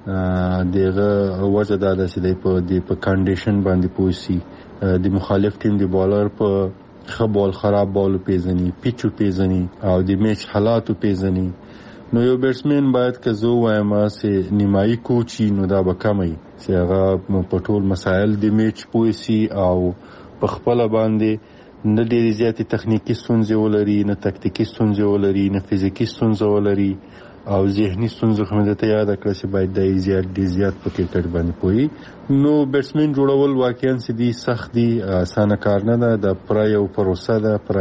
S10: دغه وجه دا ده چې په د په کنډیشن باندې پوسی د مخالف ټیم دی بالر په خبال خراب بالو پیژني پیچو پیژني او د میچ حالاتو پیژني نو یو بیټسمن باید که زه وایم چې نیمایي کوچي نو دا به کمی چې هغه په ټول مسایل د میچ پوسی او په خپل باندې نه ډېرې زیاتې تخنیکي ستونزې ولري نه تکتیکي ستونزې ولري نه فزیکي ستونزې ولري او ذهني ستونزې خو مې ته یاد کړه چې باید د زیات ډېر زیات په کرکټ باندې پوي نو بیټسمن جوړول واقعا چې دي سخت دي اسانه کار نه ده د پر یو پروسه ده پر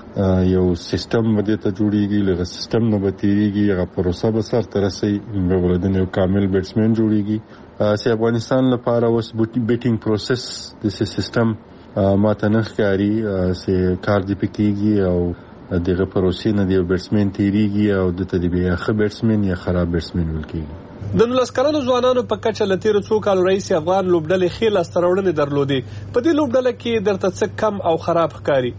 S10: یو سیستم باندې ته جوړیږي لږه سیستم نه بتیږي هغه پروسه به سر تر رسي ولودن یو کامل بیټسمن جوړیږي چې افغانستان لپاره اوس بیټینګ پروسس د سیستم ماته نه ښکاري چې کار دی پکېږي او دغه پروسې نه دی بیټسمن تیریږي او د تدبیر ښه بیټسمن یا خراب بیټسمن ولکېږي.
S7: د نولس کلنو ځوانانو په کچه له تیرو څو کالو راهیسې افغان لوبډلې ښې لاسته راوړنې درلودې. په دې لوبډله کې درته څه کم او خراب ښکاري؟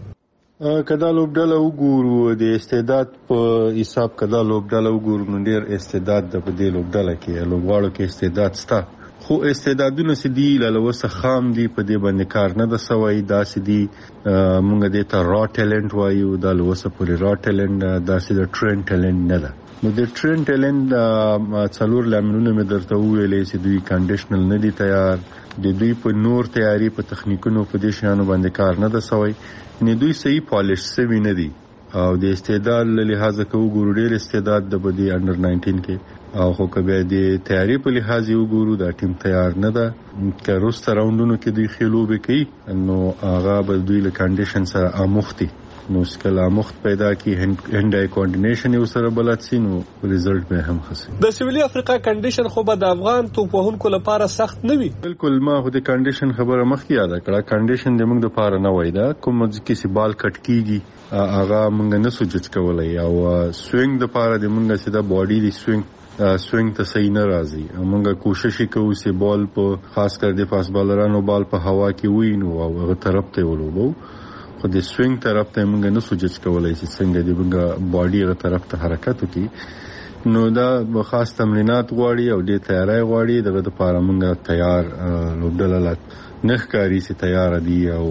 S10: که دا لوبډله وګورو د استعداد په حساب که دا لوبډله وګورو نو ډېر استعداد ده په دې لوبډله کې لوبغاړو کې استعداد شته خو استعدادونه چې دي له لوسه خام دي په دې باندې کار نه ده سوی داسې دي مونږ دې ته را ټیلنټ وایو دا لوسه پورې را ټیلنټ داسې د ټرین ټیلنټ نه ده نو د ټرین ټیلنټ څلور لاملونه مې درته وویلې چې دوی کنډیشنل نه دي تیار د دوی په نور تیاری په تخنیکونو په دې شیانو باندې کار نه ده سوی نه دوی صحیح پالیش سوي نه دي او د استعداد له لحاظه کوو ګورو ډېر استعداد د بدی انډر ناینټین کې او خو کبه د تیاری په لحاظ یو ګورو دا ټیم تیار نه ده که روسته راوندونو کې دوی خلوبه کوي نو هغه به دوی له کنډیشن سره اموختي نو سکلا مخت پیدا کی هند آی کوارډینیشن یو سره بلد سي نو ریزلټ به هم خسي. د سویلي افریقا کنډیشن خو به د افغان توپوهونکو لپاره سخت نه وي. بالکل ما خو د کنډیشن خبره مخکې یاد کړه کنډیشن د موږ لپاره نه وای دا کوم ځکه چې بال کټ کیږي هغه موږ نه سوچ کولای او سوینګ د لپاره د موږ سیده باډي دی سوینګ سوینګ ته صحیح نه راځي موږ کوشش کوو چې بال په خاص کر د فاست بالرانو بال په هوا کې وینو او هغه طرف ته ولوبو خو د سوینګ طرف ته موږ نه سوچ کولای چې څنګه د موږ باډي هغه طرف ته حرکت وکړي نو دا خاص تمرینات غواړي او د تیاری غواړي دغه لپاره موږ تیار لوبډله نه ښکاري چې تیار دي او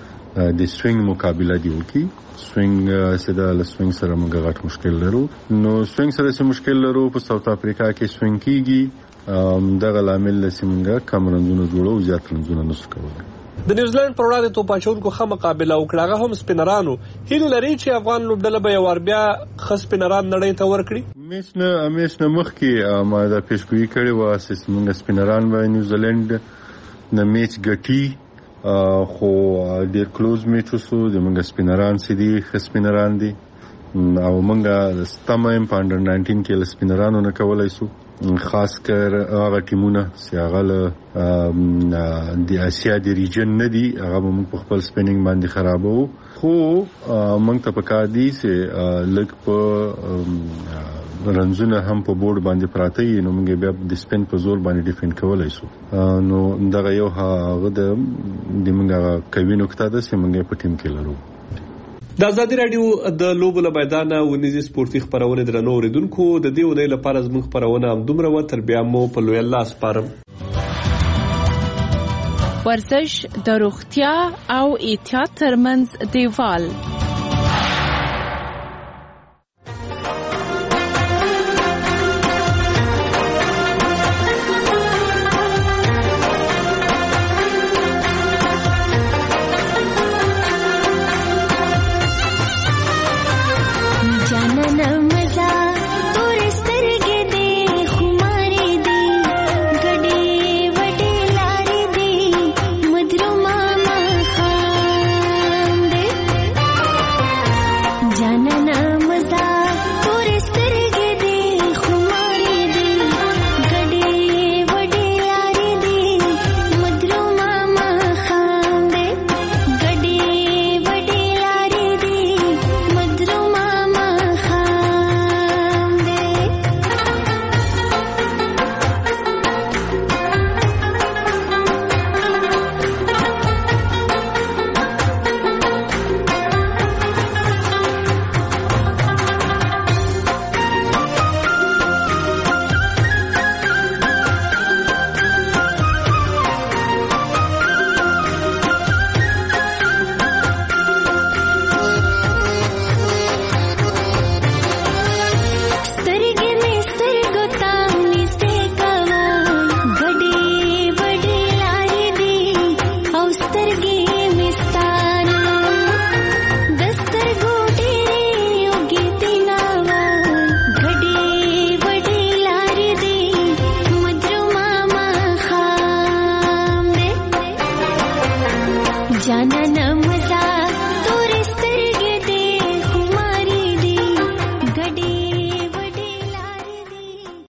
S10: د سوینګ مقابله دی وکړي سوینګ سره له سوینګ سره موږ غټ مشکل لرو نو سوینګ سره څه مشکل لرو په ساوث افریقا کې سوینګ کیږي دغه لامل لسی موږ کم رنزونه جوړو زیات رنزونه نشو کولای.
S7: د نیوزیلند پر وړاندې توپاچونکو ښه مقابله وکړه هغه هم سپینرانو هیله لري چې افغان لوبډله به یو ور بیا ښه سپینران نړۍ ته ورکړي. میچ نه میچ نه مخکې ما دا پیشګویي کړې وه چې موږ سپینران به نیوزیلند نه میچ ګټي خو ډیر کلوز میچ وسو د موږ سپینران سي دي ښه سپینران دي او موږ ستمایم په انډر ناینټین کې له سپینرانو نه کولای سو خاص کر هغه ټیمونه چې هغه د اسیا د ریجن نه دي هغه موږ په خپل سپینینګ باندې خرابو خو موږ ته پکار دي چې لږ په رنزونه هم په بورډ باندې پراته وي نو موږ بیا د سپین په زور باندې ډیفند کولای شو نو دغه یو هغه د موږ کوي نقطه ده چې موږ په ټیم کې لرو. د ازادي رادیو د لوبو له میدانه ونیزي سپورتي خبرونه درنو اوریدونکو د دې ونې لپاره زموږ خبرونه هم دومره و تر بیا مو په لوی الله سپارم.
S5: ورزش د روغتیا او احتیاط ترمنځ دیوال